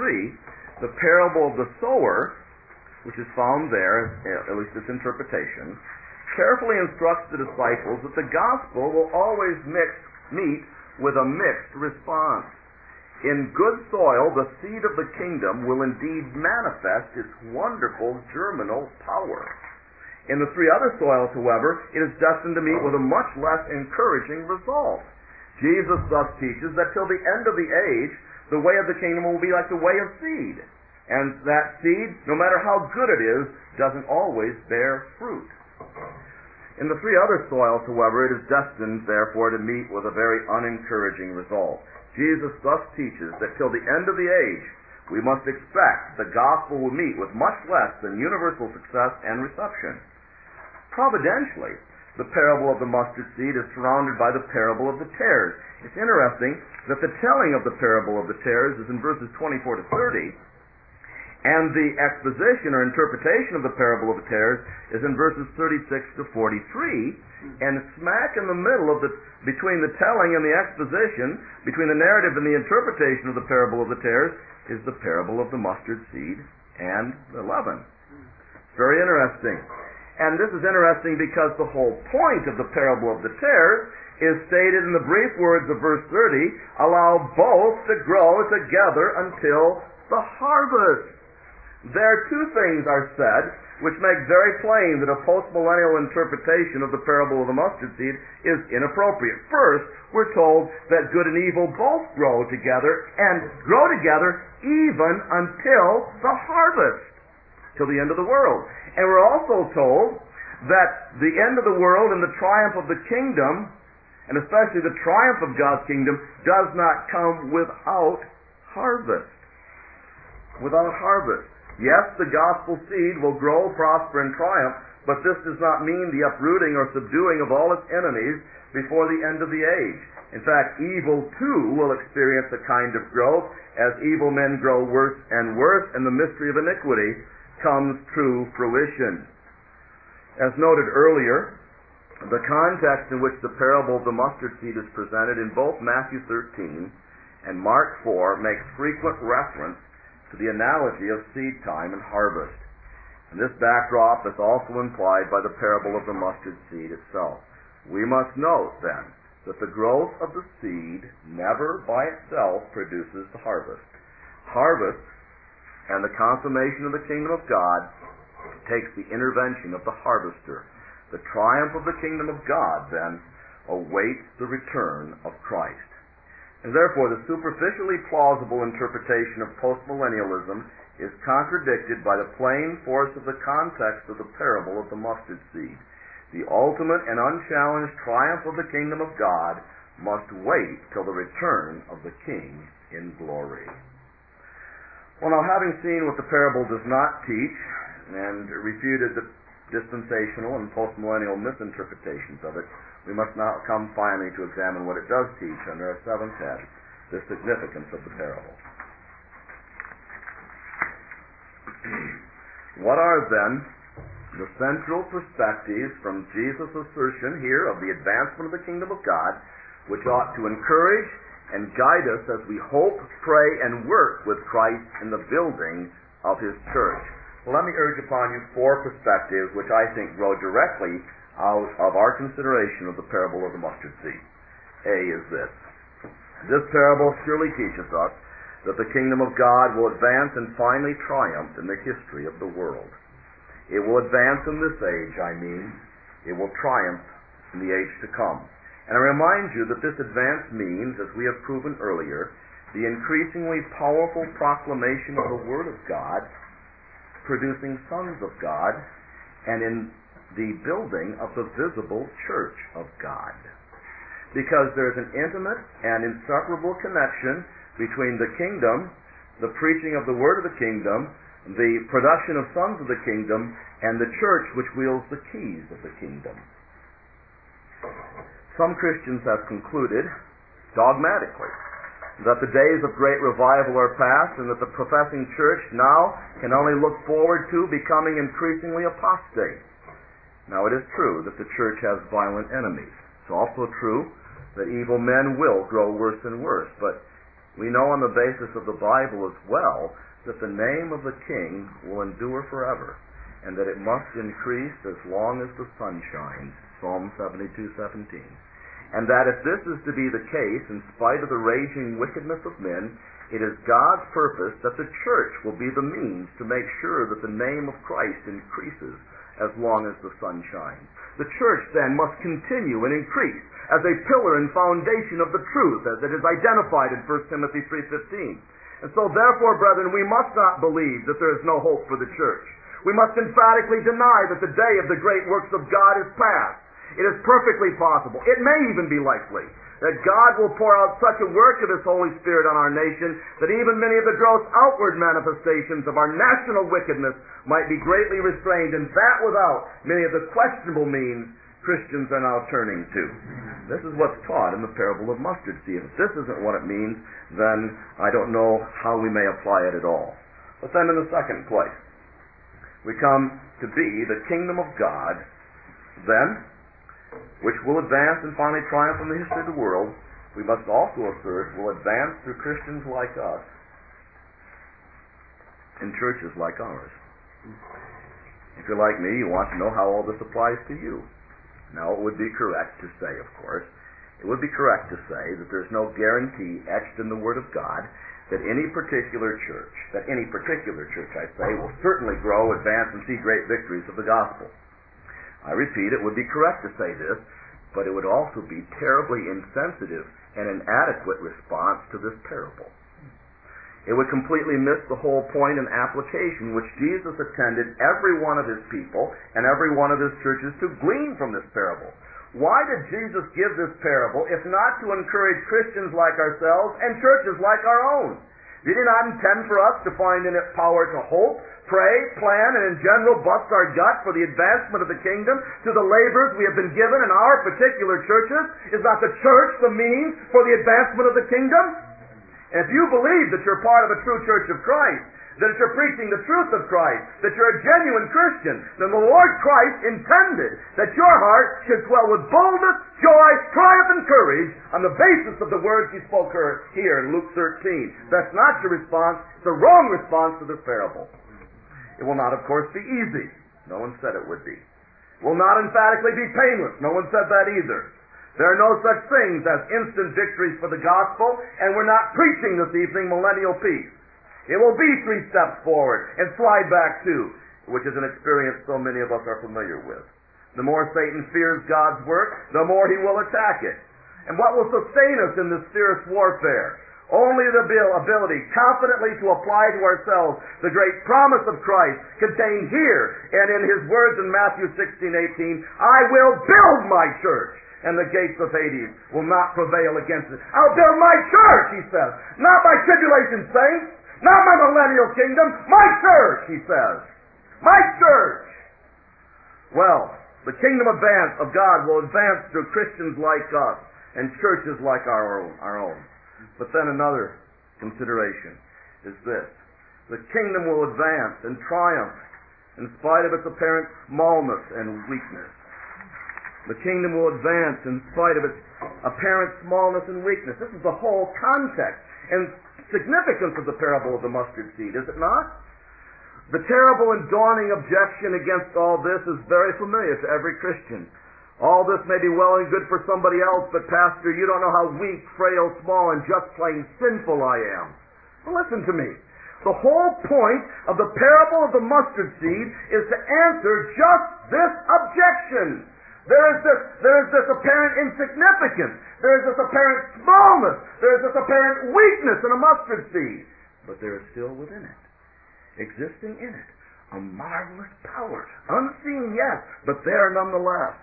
23, the parable of the sower, which is found there, at least its interpretation, carefully instructs the disciples that the gospel will always meet with a mixed response. In good soil, the seed of the kingdom will indeed manifest its wonderful germinal power. In the three other soils, however, it is destined to meet with a much less encouraging result. Jesus thus teaches that till the end of the age, the way of the kingdom will be like the way of seed. And that seed, no matter how good it is, doesn't always bear fruit. In the three other soils, however, it is destined, therefore, to meet with a very unencouraging result. Jesus thus teaches that till the end of the age, we must expect the gospel will meet with much less than universal success and reception. Providentially, the parable of the mustard seed is surrounded by the parable of the tares. It's interesting that the telling of the parable of the tares is in verses 24 to 30, and the exposition or interpretation of the parable of the tares is in verses 36 to 43, and smack in the middle of between the telling and the exposition, between the narrative and the interpretation of the parable of the tares, is the parable of the mustard seed and the leaven. It's very interesting. And this is interesting because the whole point of the parable of the tares is stated in the brief words of verse 30, allow both to grow together until the harvest. There two things are said which makes very plain that a postmillennial interpretation of the parable of the mustard seed is inappropriate. First, we're told that good and evil both grow together, and grow together even until the harvest, till the end of the world. And we're also told that the end of the world and the triumph of the kingdom, and especially the triumph of God's kingdom, does not come without harvest. Without harvest. Yes, the gospel seed will grow, prosper, and triumph, but this does not mean the uprooting or subduing of all its enemies before the end of the age. In fact, evil too will experience a kind of growth as evil men grow worse and worse, and the mystery of iniquity comes to fruition. As noted earlier, the context in which the parable of the mustard seed is presented in both Matthew 13 and Mark 4 makes frequent reference to the analogy of seed time and harvest. And this backdrop is also implied by the parable of the mustard seed itself. We must note, then, that the growth of the seed never by itself produces the harvest. Harvest and the consummation of the kingdom of God takes the intervention of the harvester. The triumph of the kingdom of God, then, awaits the return of Christ. And therefore, the superficially plausible interpretation of postmillennialism is contradicted by the plain force of the context of the parable of the mustard seed. The ultimate and unchallenged triumph of the kingdom of God must wait till the return of the King in glory. Well, now, having seen what the parable does not teach and refuted the dispensational and postmillennial misinterpretations of it, we must now come finally to examine what it does teach under our seventh head, the significance of the parable. What are then the central perspectives from Jesus' assertion here of the advancement of the kingdom of God, which ought to encourage and guide us as we hope, pray, and work with Christ in the building of His church? Well, let me urge upon you four perspectives which I think grow directly out of our consideration of the parable of the mustard seed. A is this. This parable surely teaches us that the kingdom of God will advance and finally triumph in the history of the world. It will advance in this age, I mean. It will triumph in the age to come. And I remind you that this advance means, as we have proven earlier, the increasingly powerful proclamation of the Word of God, producing sons of God, and in the building of the visible church of God. Because there's an intimate and inseparable connection between the kingdom, the preaching of the word of the kingdom, the production of sons of the kingdom, and the church which wields the keys of the kingdom. Some Christians have concluded, dogmatically, that the days of great revival are past and that the professing church now can only look forward to becoming increasingly apostate. Now, it is true that the church has violent enemies. It's also true that evil men will grow worse and worse. But we know on the basis of the Bible as well that the name of the King will endure forever, and that it must increase as long as the sun shines, Psalm 72:17. And that if this is to be the case, in spite of the raging wickedness of men, it is God's purpose that the church will be the means to make sure that the name of Christ increases as long as the sun shines. The church, then, must continue and increase as a pillar and foundation of the truth, as it is identified in 1 Timothy 3:15. And so, therefore, brethren, we must not believe that there is no hope for the church. We must emphatically deny that the day of the great works of God is past. It is perfectly possible, it may even be likely, that God will pour out such a work of His Holy Spirit on our nation that even many of the gross outward manifestations of our national wickedness might be greatly restrained, and that without many of the questionable means Christians are now turning to. This is what's taught in the parable of mustard seed. If this isn't what it means, then I don't know how we may apply it at all. But then in the second place, we come to be the kingdom of God, then, which will advance and finally triumph in the history of the world, we must also assert will advance through Christians like us in churches like ours. If you're like me, you want to know how all this applies to you. Now, it would be correct to say, of course, it would be correct to say that there's no guarantee etched in the Word of God that any particular church, I say, will certainly grow, advance, and see great victories of the gospel. I repeat, it would be correct to say this, but it would also be terribly insensitive and inadequate response to this parable. It would completely miss the whole point and application which Jesus intended every one of his people and every one of his churches to glean from this parable. Why did Jesus give this parable if not to encourage Christians like ourselves and churches like our own? Did he not intend for us to find in it power to hope, pray, plan, and in general bust our gut for the advancement of the kingdom to the labors we have been given in our particular churches? Is not the church the means for the advancement of the kingdom? And if you believe that you're part of a true church of Christ, that you're preaching the truth of Christ, that you're a genuine Christian, then the Lord Christ intended that your heart should dwell with boldness, joy, triumph, and courage on the basis of the words he spoke here in Luke 13. That's not your response. It's a wrong response to this parable. It will not, of course, be easy. No one said it would be. It will not emphatically be painless. No one said that either. There are no such things as instant victories for the gospel, and we're not preaching this evening millennial peace. It will be 3 steps forward and slide back 2, which is an experience so many of us are familiar with. The more Satan fears God's work, the more he will attack it. And what will sustain us in this fierce warfare? Only the ability confidently to apply to ourselves the great promise of Christ contained here and in his words in Matthew 16:18, I will build my church, and the gates of Hades will not prevail against it. I'll build my church, he says, not my tribulation saints, not my millennial kingdom, my church, he says. My church. Well, the kingdom of God will advance through Christians like us and churches like our own. But then another consideration is this. The kingdom will advance and triumph in spite of its apparent smallness and weakness. The kingdom will advance in spite of its apparent smallness and weakness. This is the whole context and significance of the parable of the mustard seed, is it not? The terrible and dawning objection against all this is very familiar to every Christian. All this may be well and good for somebody else, but Pastor, you don't know how weak, frail, small, and just plain sinful I am. Well, listen to me. The whole point of the parable of the mustard seed is to answer just this objection. There is this apparent insignificance. There is this apparent smallness. There is this apparent weakness in a mustard seed. But there is still within it, existing in it, a marvelous power. Unseen, yes, but there nonetheless.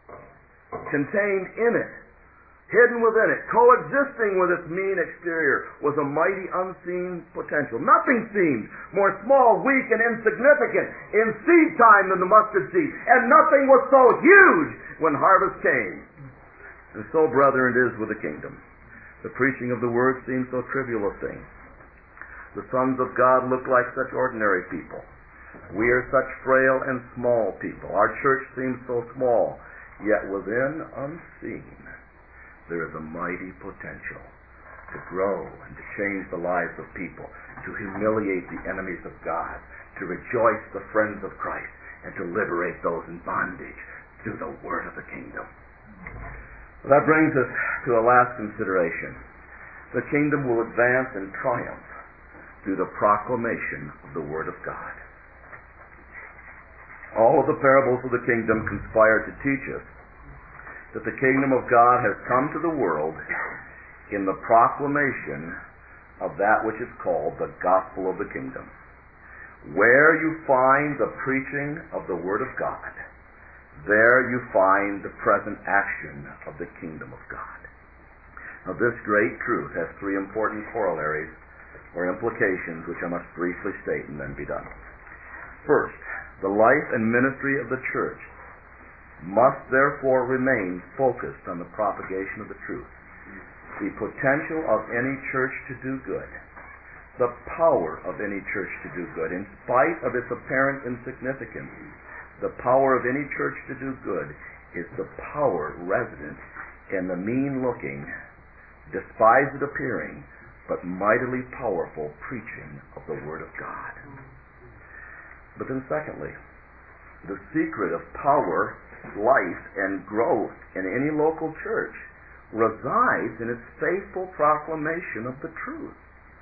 Contained in it, hidden within it, coexisting with its mean exterior, was a mighty unseen potential. Nothing seemed more small, weak, and insignificant in seed time than the mustard seed, and nothing was so huge when harvest came. And so, brethren, it is with the kingdom. The preaching of the word seems so trivial a thing. The sons of God look like such ordinary people. We are such frail and small people. Our church seems so small, yet within, unseen, there is a mighty potential to grow and to change the lives of people, to humiliate the enemies of God, to rejoice the friends of Christ, and to liberate those in bondage through the word of the kingdom. Well, that brings us to a last consideration. The kingdom will advance and triumph through the proclamation of the word of God. All of the parables of the kingdom conspire to teach us that the kingdom of God has come to the world in the proclamation of that which is called the gospel of the kingdom. Where you find the preaching of the word of God, there you find the present action of the kingdom of God. Now, this great truth has 3 important corollaries or implications which I must briefly state and then be done. First, the life and ministry of the church must therefore remain focused on the propagation of the truth. The potential of any church to do good, the power of any church to do good, in spite of its apparent insignificance, the power of any church to do good is the power resident in the mean-looking, despised appearing, but mightily powerful preaching of the Word of God. But then secondly, the secret of power, life, and growth in any local church resides in its faithful proclamation of the truth.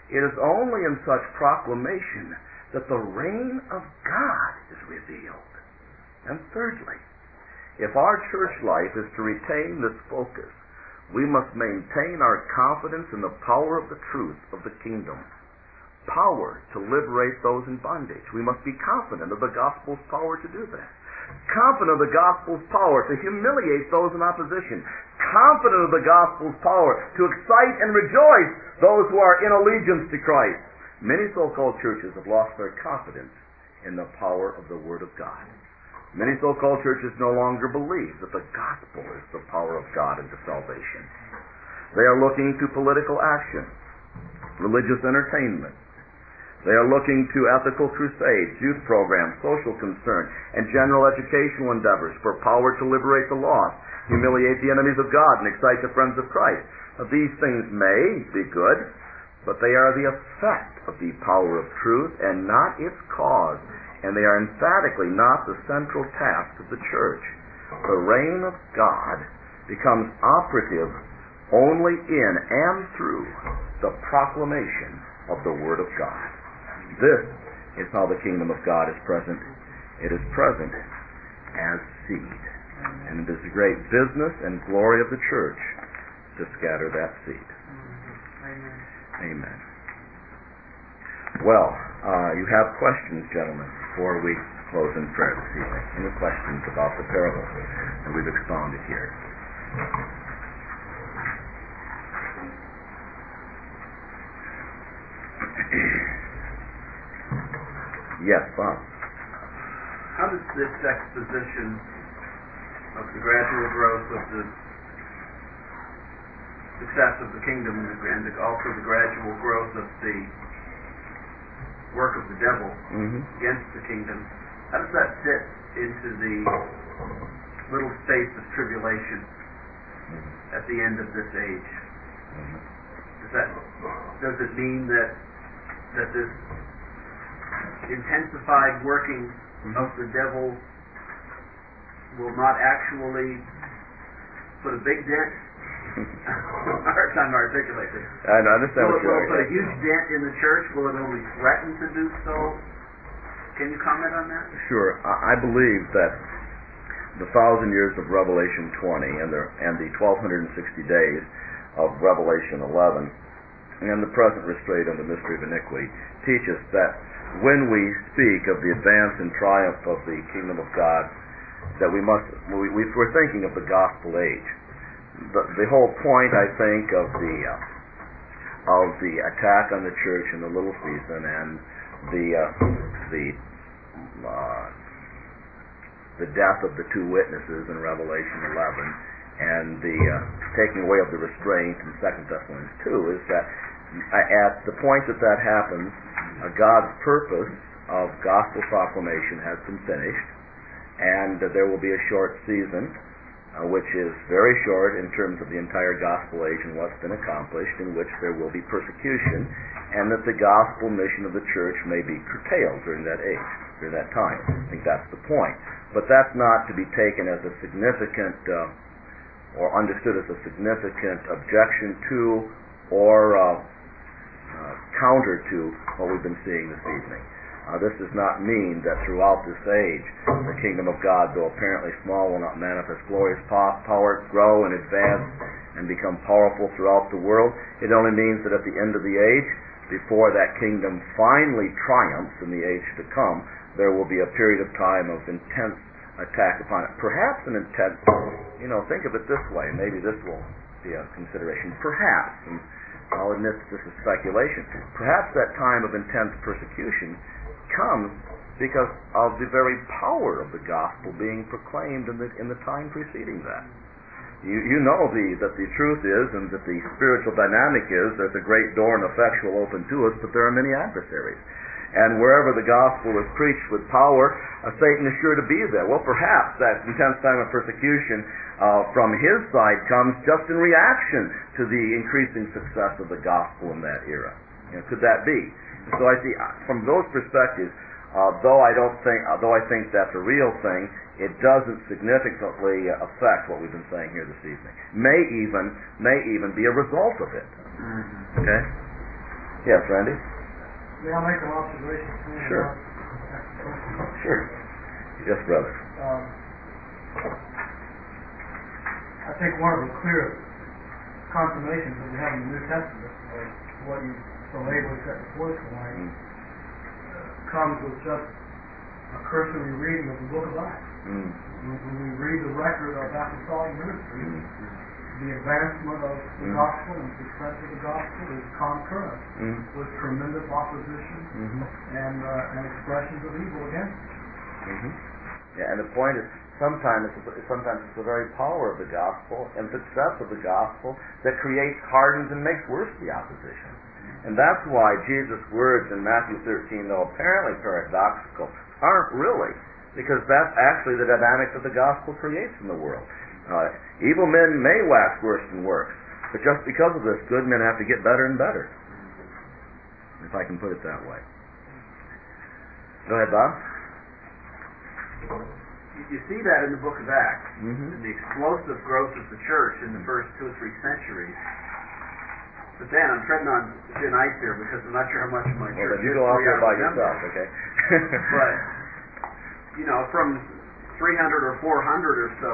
It is only in such proclamation that the reign of God is revealed. And thirdly, if our church life is to retain this focus, we must maintain our confidence in the power of the truth of the kingdom. Power to liberate those in bondage. We must be confident of the gospel's power to do that. Confident of the gospel's power to humiliate those in opposition. Confident of the gospel's power to excite and rejoice those who are in allegiance to Christ. Many so-called churches have lost their confidence in the power of the Word of God. Many so-called churches no longer believe that the gospel is the power of God into salvation. They are looking to political action, religious entertainment. They are looking to ethical crusades, youth programs, social concern, and general educational endeavors for power to liberate the lost, humiliate the enemies of God, and excite the friends of Christ. Now, these things may be good, but they are the effect of the power of truth and not its cause, and they are emphatically not the central task of the church. The reign of God becomes operative only in and through the proclamation of the Word of God. This is how the kingdom of God is present. It is present as seed. And it is the great business and glory of the church to scatter that seed. Amen. Well, you have questions, gentlemen, before we close in prayer this evening. Any questions about the parable that we've expounded here? Yes, Bob. How does this exposition of the gradual growth of the success of the kingdom and also the gradual growth of the work of the devil against the kingdom, how does that fit into the little states of tribulation at the end of this age? Does it mean that this intensified working of the devil will not actually put a big dent? Hard time to articulate this. I understand what you're saying. Will it put a huge dent in the church? Will it only threaten to do so? Can you comment on that? Sure. I believe that the 1,000 years of Revelation 20 and the 1,260 days of Revelation 11 and the present restraint on the mystery of iniquity teach us that when we speak of the advance and triumph of the kingdom of God, that we're thinking of the gospel age. The whole point, I think, of the attack on the church in the little season and the death of the two witnesses in Revelation 11 and the taking away of the restraint in 2 Thessalonians 2 is that at the point that happens, God's purpose of gospel proclamation has been finished, and there will be a short season, which is very short in terms of the entire gospel age and what's been accomplished, in which there will be persecution, and that the gospel mission of the church may be curtailed during that age, during that time. I think that's the point. But that's not to be taken as a significant, or understood as a significant objection to, or counter to what we've been seeing this evening. This does not mean that throughout this age, the kingdom of God, though apparently small, will not manifest glorious power, grow and advance, and become powerful throughout the world. It only means that at the end of the age, before that kingdom finally triumphs in the age to come, there will be a period of time of intense attack upon it. Perhaps an intense, think of it this way, maybe this will be a consideration. Perhaps, and I'll admit this is speculation, perhaps that time of intense persecution comes because of the very power of the gospel being proclaimed in the time preceding that. You know that the truth is, and that the spiritual dynamic is, there's a great door and effectual open to us, but there are many adversaries. And wherever the gospel is preached with power, Satan is sure to be there. Well, perhaps that intense time of persecution from his side comes just in reaction to the increasing success of the gospel in that era. Could that be? So I see, from those perspectives, though I think that's a real thing, it doesn't significantly affect what we've been saying here this evening. May even be a result of it. Okay? Yes, Randy? May I make an observation? Sure. Sure. Yes, brother. I think one of the clear confirmations that we have in the New Testament, or what you so ably set before us tonight, comes with just a cursory reading of the book of Acts. When we read the record of apostolic ministry, the advancement of the gospel and success of the gospel is concurrent with tremendous opposition and expressions of evil against it. Yeah, and the point is, sometimes it's the very power of the gospel and success of the gospel that creates, hardens, and makes worse the opposition. And that's why Jesus' words in Matthew 13, though apparently paradoxical, aren't really, because that's actually the dynamic that the gospel creates in the world. Evil men may wax worse than worse, but just because of this, good men have to get better and better, if I can put it that way. Go ahead, Bob. You see that in the book of Acts, in the explosive growth of the church in the first 2 or 3 centuries. But then I'm treading on thin ice here because I'm not sure how much of my church history you go off there by yourself, okay? But from 300 or 400 or so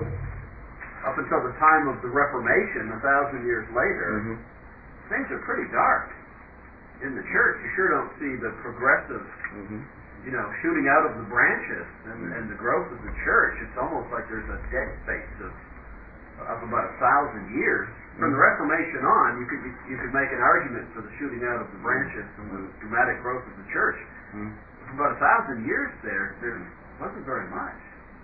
up until the time of the Reformation, 1,000 years later, things are pretty dark in the church. You sure don't see the progressive, shooting out of the branches and the growth of the church. It's almost like there's a dead space of about 1,000 years. From the Reformation on, you could make an argument for the shooting out of the branches and the dramatic growth of the church. For about 1,000 years there wasn't very much.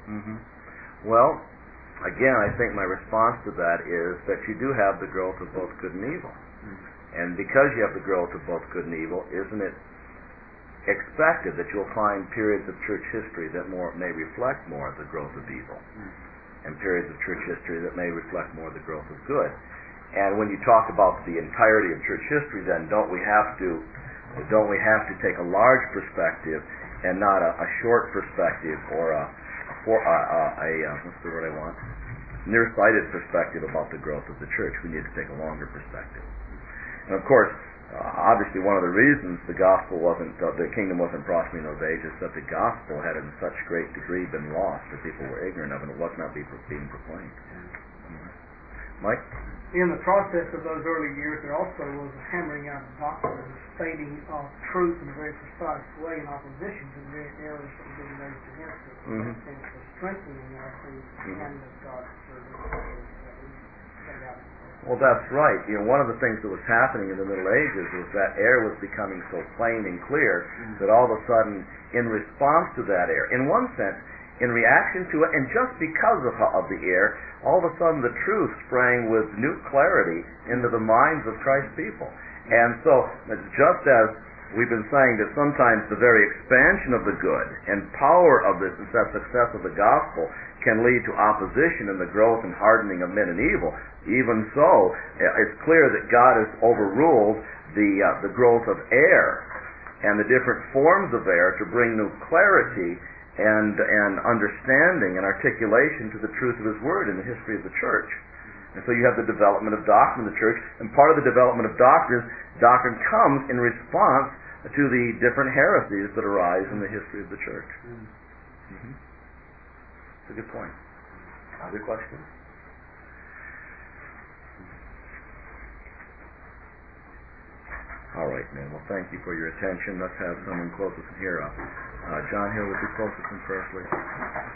Well, again, I think my response to that is that you do have the growth of both good and evil. And because you have the growth of both good and evil, isn't it expected that you'll find periods of church history that may reflect more of the growth of evil, and periods of church history that may reflect more of the growth of good? And when you talk about the entirety of church history, then don't we have to take a large perspective and not a short perspective or what's the word I want? Nearsighted perspective about the growth of the church. We need to take a longer perspective. And of course, obviously one of the reasons the kingdom wasn't prospering in those ages is that the gospel had in such great degree been lost, or people were ignorant of it, and it was not being proclaimed. Mike? In the process of those early years, there also was a hammering out of doctrine and stating truth in a very precise way in opposition to the very errors that were being raised against it. And for strengthening our faith and of God's servants. Well, that's right. One of the things that was happening in the Middle Ages was that air was becoming so plain and clear that all of a sudden, in response to that air, in one sense, in reaction to it, and just because of the air, all of a sudden the truth sprang with new clarity into the minds of Christ's people. And so, just as we've been saying that sometimes the very expansion of the good and power of this success of the gospel can lead to opposition and the growth and hardening of men and evil, even so, it's clear that God has overruled the growth of air and the different forms of air to bring new clarity and understanding and articulation to the truth of His Word in the history of the church. And so you have the development of doctrine in the church, and part of the development of doctrine comes in response to the different heresies that arise in the history of the church. It's a good point. Other questions? All right, man. Well, thank you for your attention. Let's have someone close us in here up. John Hill, would you close us in prayer, please?